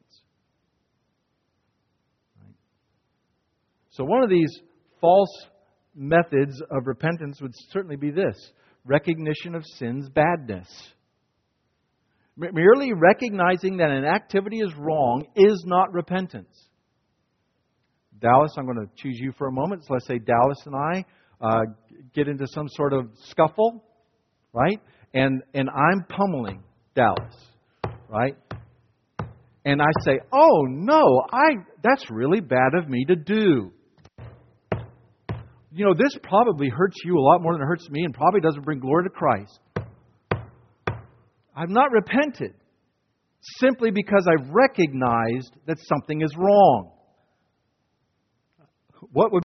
Right? So one of these false methods of repentance would certainly be this: recognition of sin's badness. Merely recognizing that an activity is wrong is not repentance. Dallas, I'm going to choose you for a moment. So let's say Dallas and I uh, get into some sort of scuffle, right? And and I'm pummeling Dallas, right? and I say, oh no, I that's really bad of me to do. You know, this probably hurts you a lot more than it hurts me and probably doesn't bring glory to Christ. I've not repented simply because I've recognized that something is wrong. What would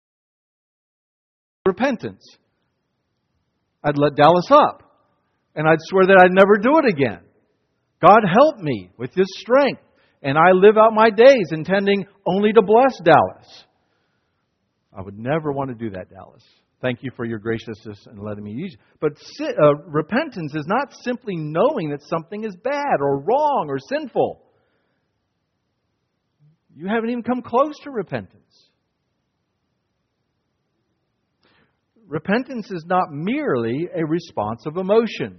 be repentance? I'd let Dallas up, and I'd swear that I'd never do it again. God help me with His strength, and I live out my days intending only to bless Dallas. I would never want to do that, Dallas. Thank you for your graciousness and letting me use it. But uh, repentance is not simply knowing that something is bad or wrong or sinful. You haven't even come close to repentance. Repentance is not merely a response of emotion.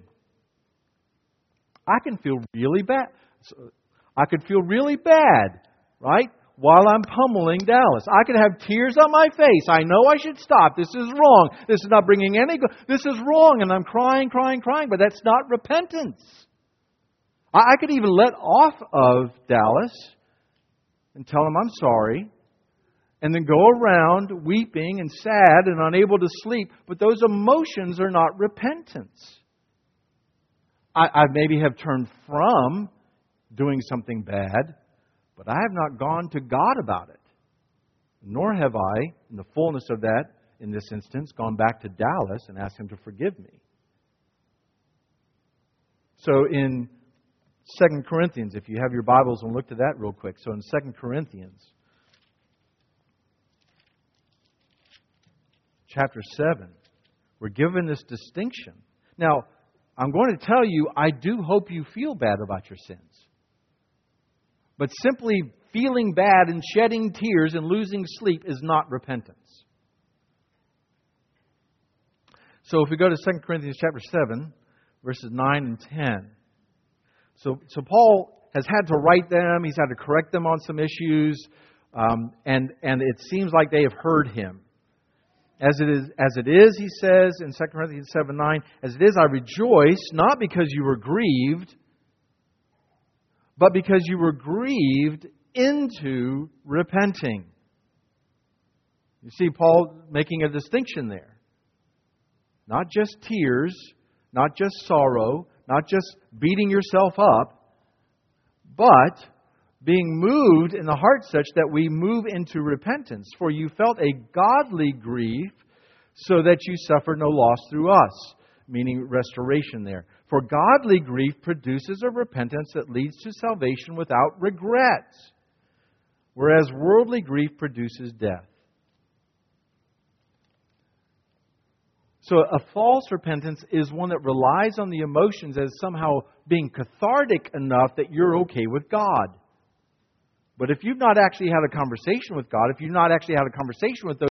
I can feel really bad. I could feel really bad, right? While I'm pummeling Dallas. I could have tears on my face. I know I should stop. This is wrong. This is not bringing any good. This is wrong. And I'm crying, crying, crying. But that's not repentance. I could even let off of Dallas and tell him I'm sorry. And then go around weeping and sad and unable to sleep. But those emotions are not repentance. I, I maybe have turned from doing something bad, but I have not gone to God about it. Nor have I, in the fullness of that, in this instance, gone back to Dallas and asked him to forgive me. So in Second Corinthians, if you have your Bibles, and look to that real quick. So in Second Corinthians, chapter seven, we're given this distinction. Now, I'm going to tell you, I do hope you feel bad about your sins. But simply feeling bad and shedding tears and losing sleep is not repentance. So if we go to Second Corinthians chapter seven, verses nine and ten. So, so Paul has had to write them. He's had to correct them on some issues. Um, and, and it seems like they have heard him. As it is, as it is, he says in Second Corinthians seven nine, as it is, I rejoice, not because you were grieved, but because you were grieved into repenting. You see Paul making a distinction there. Not just tears, not just sorrow, not just beating yourself up, but being moved in the heart such that we move into repentance. For you felt a godly grief, so that you suffered no loss through us. Meaning restoration there. For godly grief produces a repentance that leads to salvation without regrets, whereas worldly grief produces death. So a false repentance is one that relies on the emotions as somehow being cathartic enough that you're okay with God. But if you've not actually had a conversation with God, if you've not actually had a conversation with those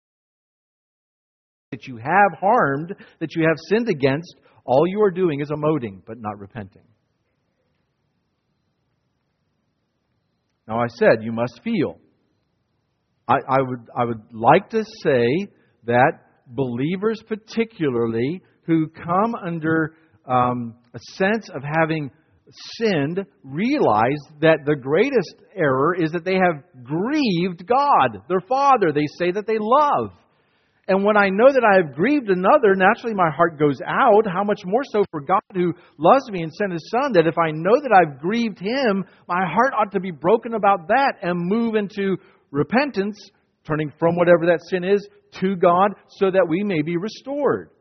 that you have harmed, that you have sinned against, all you are doing is emoting, but not repenting. Now I said you must feel. I, I would I would like to say that believers particularly who come under um, a sense of having sinned realize that the greatest error is that they have grieved God, their Father, they say that they love. And when I know that I have grieved another, naturally my heart goes out. How much more so for God who loves me and sent His Son, that if I know that I've grieved Him, my heart ought to be broken about that and move into repentance, turning from whatever that sin is to God so that we may be restored.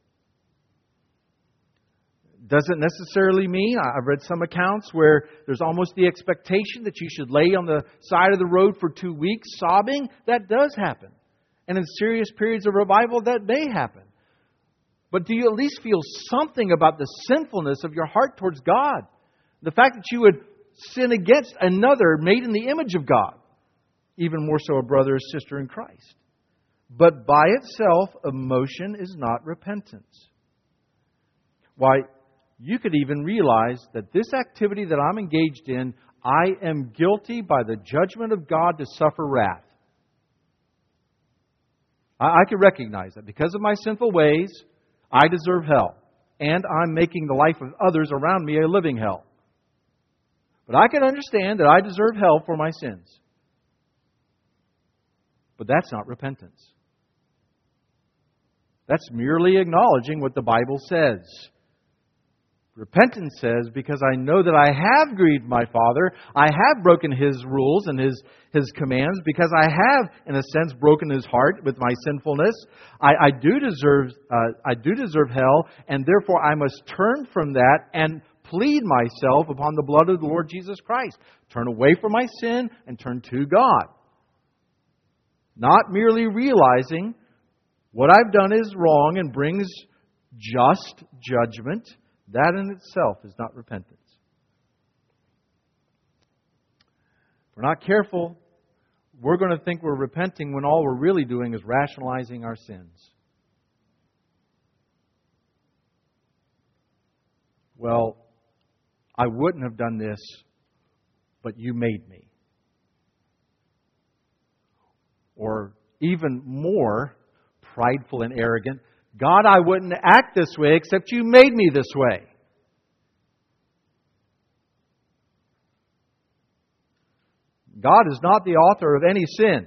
Doesn't necessarily mean, I've read some accounts where there's almost the expectation that you should lay on the side of the road for two weeks sobbing. That does happen. And in serious periods of revival, that may happen. But do you at least feel something about the sinfulness of your heart towards God? The fact that you would sin against another made in the image of God. Even more so a brother or sister in Christ. But by itself, emotion is not repentance. Why, you could even realize that this activity that I'm engaged in, I am guilty by the judgment of God to suffer wrath. I can recognize that because of my sinful ways, I deserve hell. And I'm making the life of others around me a living hell. But I can understand that I deserve hell for my sins. But that's not repentance. That's merely acknowledging what the Bible says. Repentance says, because I know that I have grieved my Father, I have broken His rules and His, His commands, because I have, in a sense, broken His heart with my sinfulness. I, I do deserve, uh, I do deserve hell, and therefore I must turn from that and plead myself upon the blood of the Lord Jesus Christ. Turn away from my sin and turn to God. Not merely realizing what I've done is wrong and brings just judgment. That in itself is not repentance. If we're not careful, we're going to think we're repenting when all we're really doing is rationalizing our sins. Well, I wouldn't have done this, but you made me. Or even more prideful and arrogant, God, I wouldn't act this way except you made me this way. God is not the author of any sin.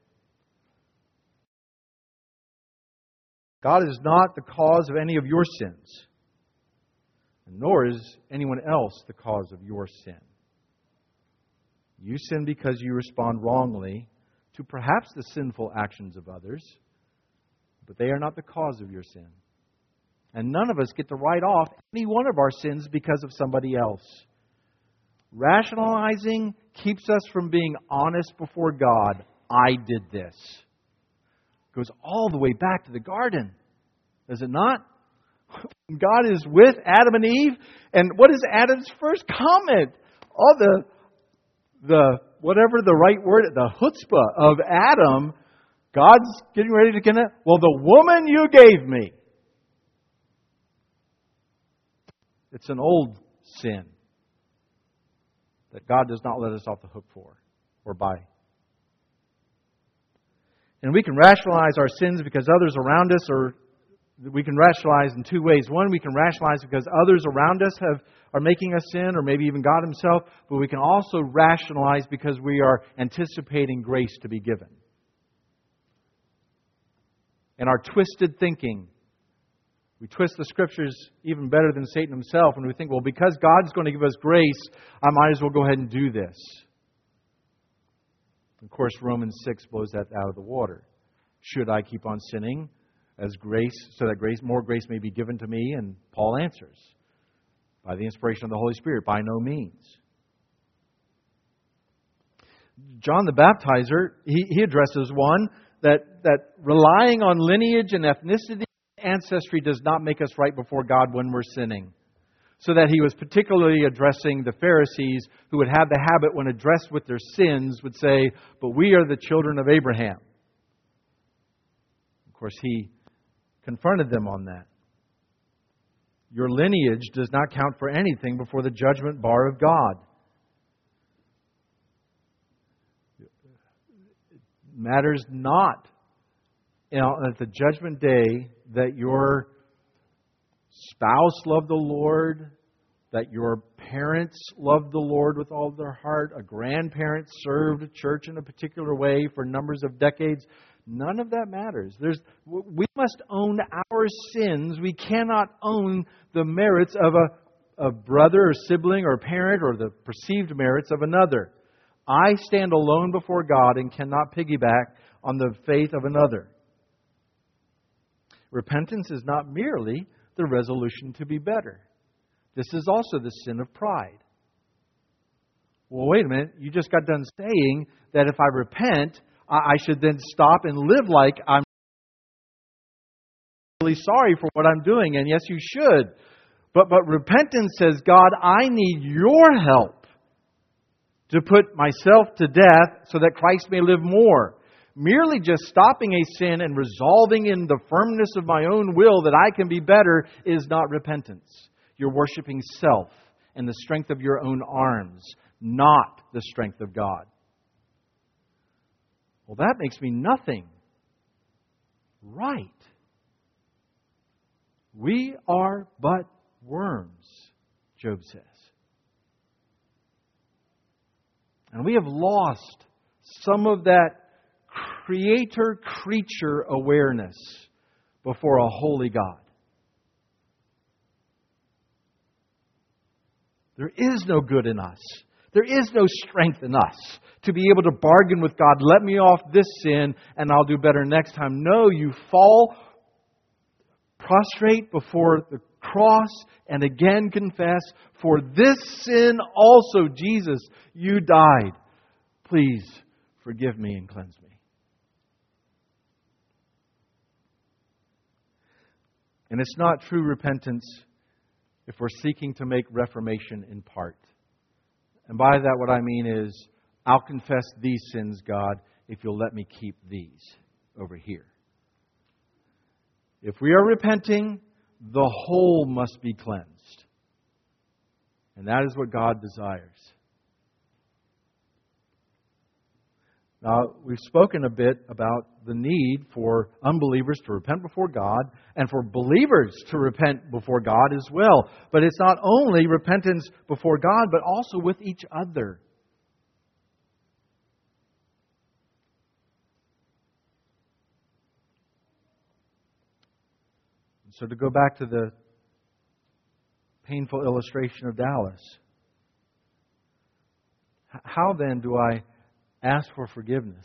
God is not the cause of any of your sins. Nor is anyone else the cause of your sin. You sin because you respond wrongly to perhaps the sinful actions of others, but they are not the cause of your sin. And none of us get to write off any one of our sins because of somebody else. Rationalizing keeps us from being honest before God. I did this. It goes all the way back to the garden, does it not? God is with Adam and Eve, and what is Adam's first comment? All the, the whatever the right word, the chutzpah of Adam. God's getting ready to connect. Well, the woman you gave me. It's an old sin that God does not let us off the hook for or by. And we can rationalize our sins because others around us are. We can rationalize in two ways. One, we can rationalize because others around us have are making us sin, or maybe even God Himself. But we can also rationalize because we are anticipating grace to be given. And our twisted thinking, we twist the Scriptures even better than Satan himself, and we think, well, because God's going to give us grace, I might as well go ahead and do this. Of course, Romans six blows that out of the water. Should I keep on sinning? As grace, so that grace, more grace may be given to me, and Paul answers, by the inspiration of the Holy Spirit, by no means. John the Baptizer, he, he addresses one that, that relying on lineage and ethnicity, ancestry does not make us right before God when we're sinning. So that he was particularly addressing the Pharisees who would have the habit, when addressed with their sins, would say, but we are the children of Abraham. Of course, he confronted them on that. Your lineage does not count for anything before the judgment bar of God. It matters not, you know, at the judgment day that your spouse loved the Lord, that your parents loved the Lord with all their heart, a grandparent served a church in a particular way for numbers of decades. None of that matters. There's, we must own our sins. We cannot own the merits of a, a brother or sibling or parent, or the perceived merits of another. I stand alone before God and cannot piggyback on the faith of another. Repentance is not merely the resolution to be better. This is also the sin of pride. Well, wait a minute. You just got done saying that if I repent, I should then stop and live like I'm really sorry for what I'm doing. And yes, you should. But but repentance says, God, I need your help to put myself to death so that Christ may live more. Merely just stopping a sin and resolving in the firmness of my own will that I can be better is not repentance. You're worshiping self and the strength of your own arms, not the strength of God. Well, that makes me nothing. Right. We are but worms, Job says. And we have lost some of that creator-creature awareness before a holy God. There is no good in us. There is no strength in us to be able to bargain with God. Let me off this sin and I'll do better next time. No, you fall prostrate before the cross and again confess, for this sin also, Jesus, you died. Please forgive me and cleanse me. And it's not true repentance if we're seeking to make reformation in part. And by that what I mean is, I'll confess these sins, God, if you'll let me keep these over here. If we are repenting, the whole must be cleansed. And that is what God desires. Now, we've spoken a bit about the need for unbelievers to repent before God and for believers to repent before God as well. But it's not only repentance before God, but also with each other. So to go back to the painful illustration of Dallas, how then do I ask for forgiveness?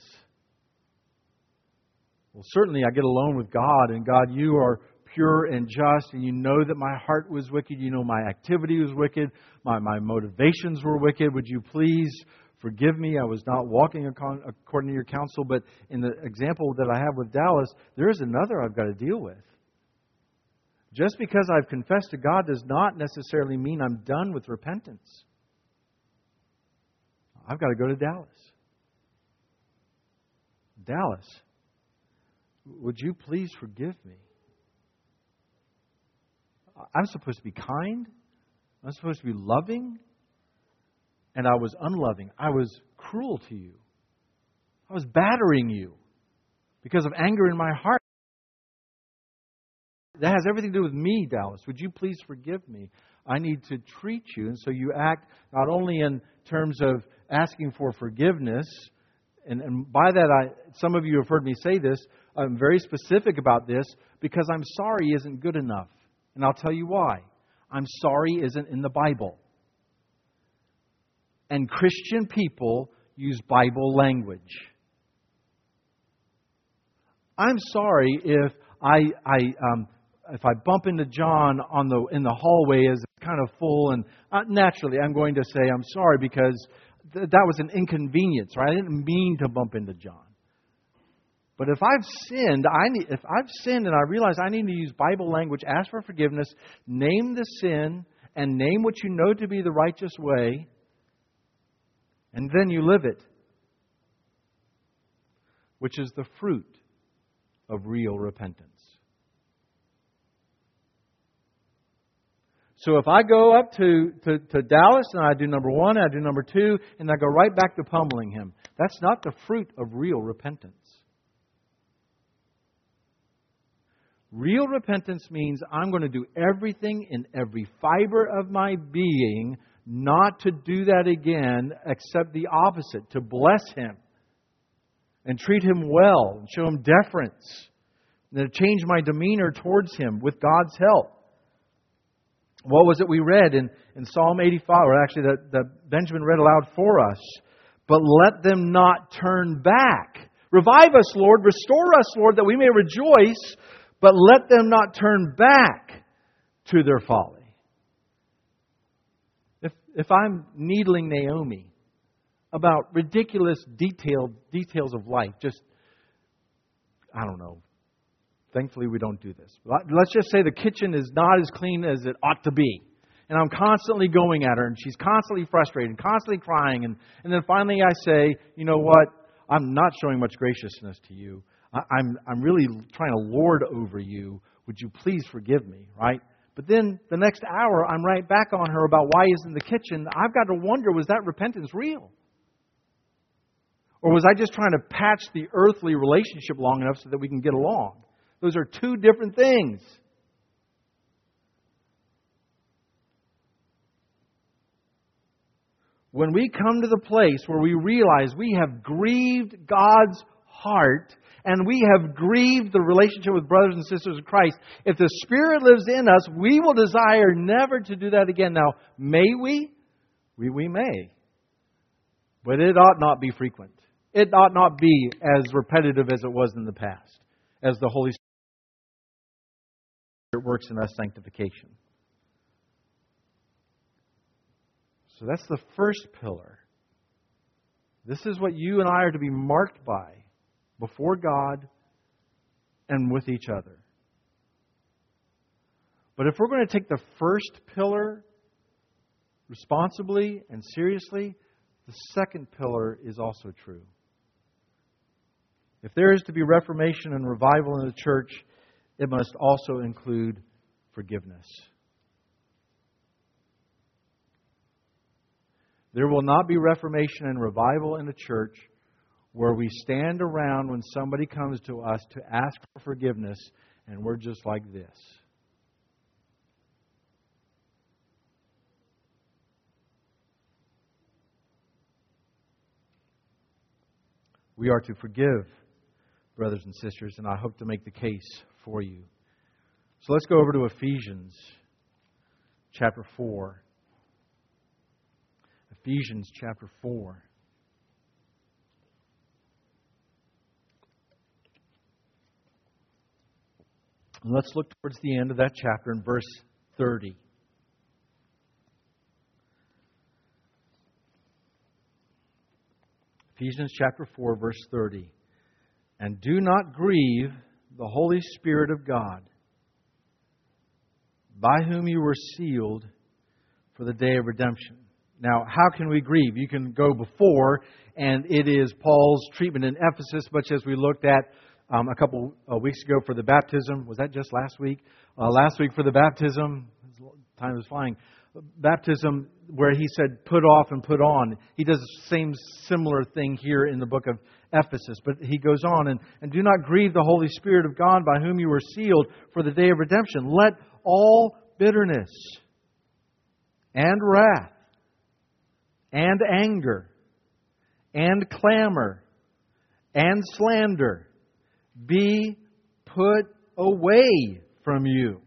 Well, certainly I get alone with God, and God, you are pure and just, and you know that my heart was wicked, you know my activity was wicked, my, my motivations were wicked. Would you please forgive me? I was not walking according to your counsel. But in the example that I have with Dallas, there is another I've got to deal with. Just because I've confessed to God does not necessarily mean I'm done with repentance. I've got to go to Dallas. Dallas, would you please forgive me? I'm supposed to be kind. I'm supposed to be loving. And I was unloving. I was cruel to you. I was battering you because of anger in my heart. That has everything to do with me, Dallas. Would you please forgive me? I need to treat you. And so you act not only in terms of asking for forgiveness, and, and by that, I, some of you have heard me say this, I'm very specific about this, because I'm sorry isn't good enough. And I'll tell you why. I'm sorry isn't in the Bible. And Christian people use Bible language. I'm sorry if I, I um, if I bump into John on the in the hallway as it's kind of full, and uh, naturally I'm going to say I'm sorry because th- that was an inconvenience, right? I didn't mean to bump into John. But if I've sinned, I need, if I've sinned and I realize I need to use Bible language, ask for forgiveness, name the sin, and name what you know to be the righteous way, and then you live it, which is the fruit of real repentance. So if I go up to, to, to Dallas and I do number one, I do number two, and I go right back to pummeling him, that's not the fruit of real repentance. Real repentance means I'm going to do everything in every fiber of my being not to do that again, except the opposite, to bless him and treat him well and show him deference, and to change my demeanor towards him with God's help. What was it we read in, in Psalm eighty-five, or actually that, that Benjamin read aloud for us? But let them not turn back. Revive us, Lord. Restore us, Lord, that we may rejoice. But let them not turn back to their folly. If, if I'm needling Naomi about ridiculous detailed details of life, just, I don't know. Thankfully, we don't do this. Let's just say the kitchen is not as clean as it ought to be. And I'm constantly going at her, and she's constantly frustrated, and constantly crying. And, and then finally I say, you know what? I'm not showing much graciousness to you. I'm I'm really trying to lord over you. Would you please forgive me, right? But then the next hour, I'm right back on her about why he's in the kitchen. I've got to wonder, was that repentance real? Or was I just trying to patch the earthly relationship long enough so that we can get along? Those are two different things. when we come to the place where we realize we have grieved God's heart and we have grieved the relationship with brothers and sisters of Christ, if the Spirit lives in us, we will desire never to do that again. Now, may we? We, we may. But it ought not be frequent. It ought not be as repetitive as it was in the past, as the Holy Spirit works in us sanctification. So that's the first pillar. This is what you and I are to be marked by before God and with each other. But if we're going to take the first pillar responsibly and seriously, the second pillar is also true. If there is to be reformation and revival in the church, it must also include forgiveness. There will not be reformation and revival in the church where we stand around when somebody comes to us to ask for forgiveness and we're just like this. We are to forgive, brothers and sisters, and I hope to make the case for you. So let's go over to Ephesians chapter four. Ephesians chapter four. And let's look towards the end of that chapter in verse thirty. Ephesians chapter four, verse thirty. And do not grieve the Holy Spirit of God, by whom you were sealed for the day of redemption. Now, how can we grieve? You can go before, and it is Paul's treatment in Ephesus, much as we looked at um, a couple of weeks ago for the baptism. Was that just last week? Uh, last week for the baptism. Time is flying. Baptism, where he said, put off and put on. He does the same similar thing here in the book of Ephesus. But he goes on, and, and do not grieve the Holy Spirit of God, by whom you were sealed for the day of redemption. Let all bitterness and wrath and anger and clamor and slander be put away from you.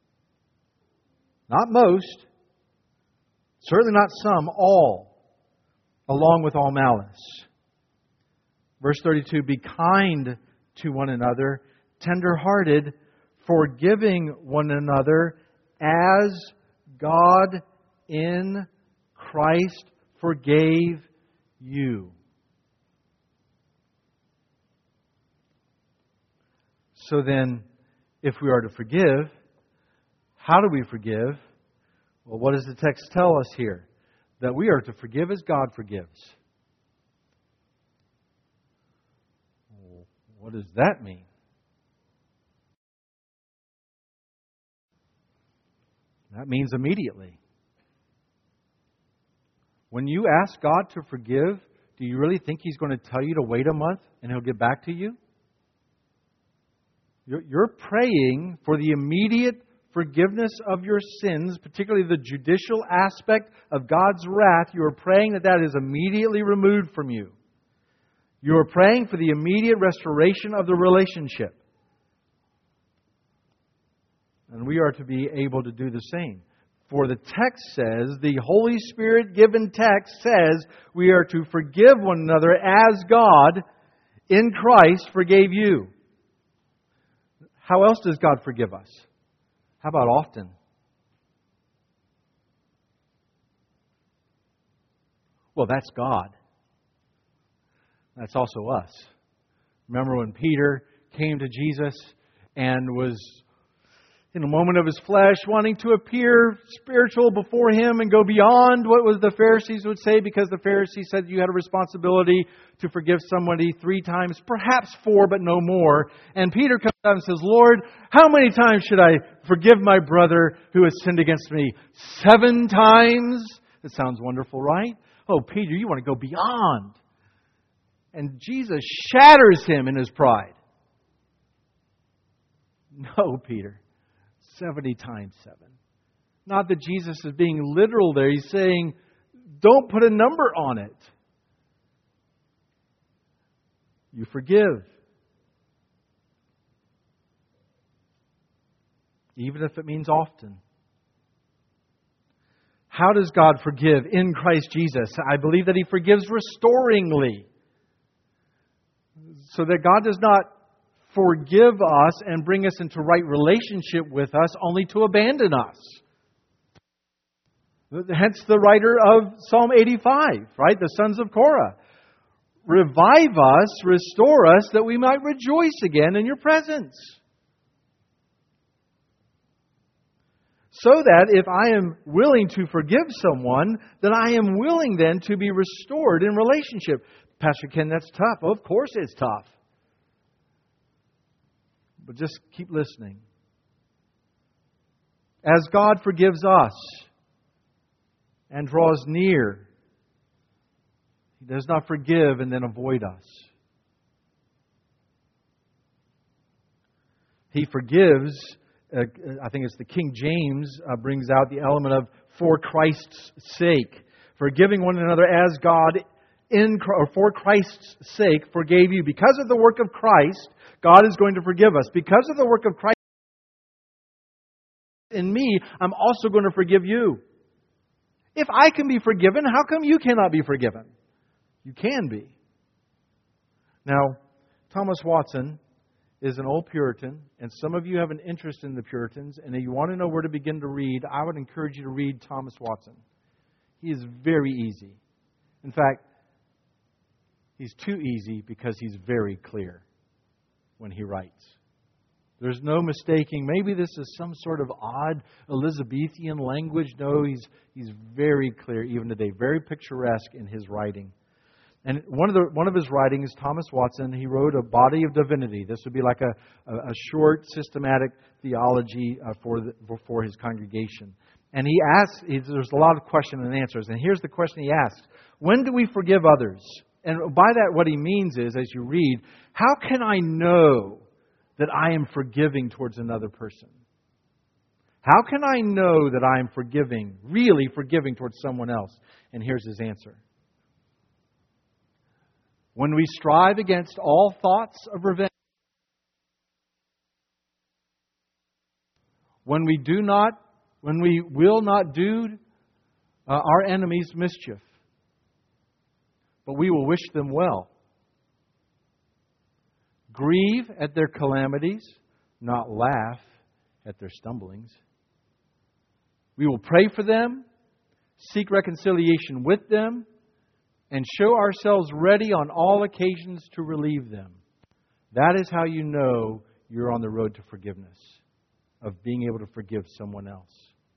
Not most, certainly not some, all, along with all malice. Verse thirty-two, be kind to one another, tender-hearted, forgiving one another, as God in Christ forgave you. So then, if we are to forgive, how do we forgive? Well, what does the text tell us here? That we are to forgive as God forgives. What does that mean? That means immediately. When you ask God to forgive, do you really think He's going to tell you to wait a month and He'll get back to you? You're praying for the immediate forgiveness of your sins, particularly the judicial aspect of God's wrath. You are praying that that is immediately removed from you. You are praying for the immediate restoration of the relationship. And we are to be able to do the same. For the text says, the Holy Spirit given text says, we are to forgive one another as God in Christ forgave you. How else does God forgive us? How about often? Well, that's God. That's also us. Remember when Peter came to Jesus and was in a moment of his flesh, wanting to appear spiritual before Him and go beyond what was the Pharisees would say, because the Pharisees said you had a responsibility to forgive somebody three times, perhaps four, but no more. And Peter comes out and says, Lord, how many times should I forgive my brother who has sinned against me? Seven times? That sounds wonderful, right? Oh, Peter, you want to go beyond. And Jesus shatters him in his pride. No, Peter. seventy times seven. Not that Jesus is being literal there. He's saying, Don't put a number on it. You forgive. Even if it means often. How does God forgive in Christ Jesus? I believe that He forgives restoringly. So that God does not forgive us and bring us into right relationship with us only to abandon us. Hence the writer of Psalm eighty-five, right? The sons of Korah. Revive us, restore us, that we might rejoice again in your presence. So that if I am willing to forgive someone, then I am willing then to be restored in relationship. Pastor Ken, that's tough. Of course it's tough. But just keep listening. As God forgives us and draws near, He does not forgive and then avoid us. He forgives, uh, I think it's the King James uh, brings out the element of for Christ's sake. Forgiving one another as God in or for Christ's sake forgave you. Because of the work of Christ, God is going to forgive us. Because of the work of Christ in me, I'm also going to forgive you. If I can be forgiven, how come you cannot be forgiven? You can be. Now, Thomas Watson is an old Puritan, and some of you have an interest in the Puritans, and if you want to know where to begin to read, I would encourage you to read Thomas Watson. He is very easy. In fact, he's too easy because he's very clear when he writes. There's no mistaking. Maybe this is some sort of odd Elizabethan language. No, he's he's very clear even today. Very picturesque in his writing. And one of the one of his writings, Thomas Watson, he wrote a Body of Divinity. This would be like a, a, a short systematic theology uh, for the, for his congregation. And he asks, there's a lot of questions and answers. And here's the question he asks: when do we forgive others? And by that, what he means is, as you read, how can I know that I am forgiving towards another person? How can I know that I am forgiving, really forgiving towards someone else? And here's his answer. When we strive against all thoughts of revenge, when we do not, when we will not do uh, our enemies mischief, but we will wish them well. Grieve at their calamities, not laugh at their stumblings. We will pray for them, seek reconciliation with them, and show ourselves ready on all occasions to relieve them. That is how you know you're on the road to forgiveness, of being able to forgive someone else.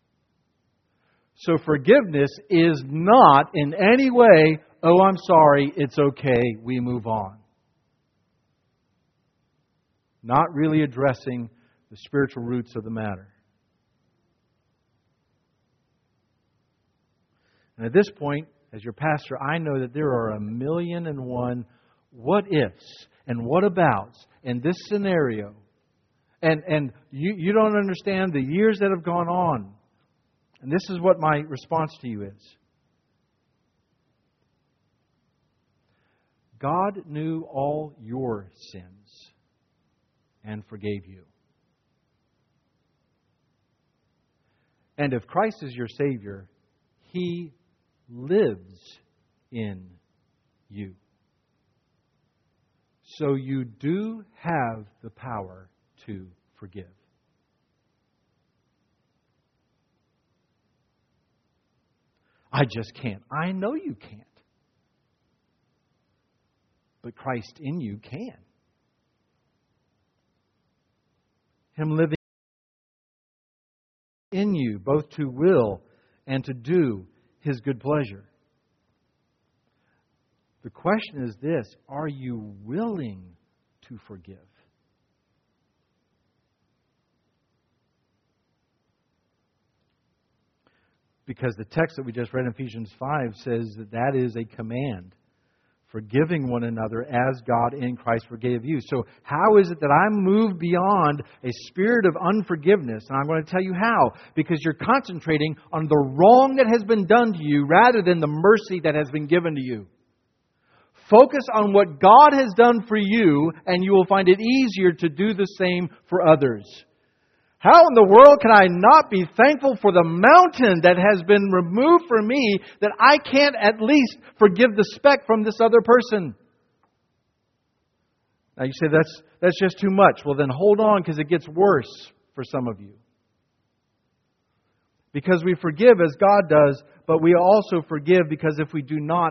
So forgiveness is not in any way, oh, I'm sorry, it's okay, we move on. Not really addressing the spiritual roots of the matter. And at this point, as your pastor, I know that there are a million and one what ifs and what abouts in this scenario. And and you, you don't understand the years that have gone on. And this is what my response to you is. God knew all your sins and forgave you. And if Christ is your Savior, He lives in you. So you do have the power to forgive. I just can't. I know you can't. But Christ in you can. Him living in you, both to will and to do His good pleasure. The question is this: are you willing to forgive? Because the text that we just read in Ephesians five says that that is a command forgiving one another as God in Christ forgave you. So how is it that I move beyond a spirit of unforgiveness? And I'm going to tell you how. Because you're concentrating on the wrong that has been done to you rather than the mercy that has been given to you. Focus on what God has done for you, and you will find it easier to do the same for others. How in the world can I not be thankful for the mountain that has been removed from me, that I can't at least forgive the speck from this other person? Now you say, that's, that's just too much. Well then hold on, because it gets worse for some of you. Because we forgive as God does, but we also forgive because if we do not,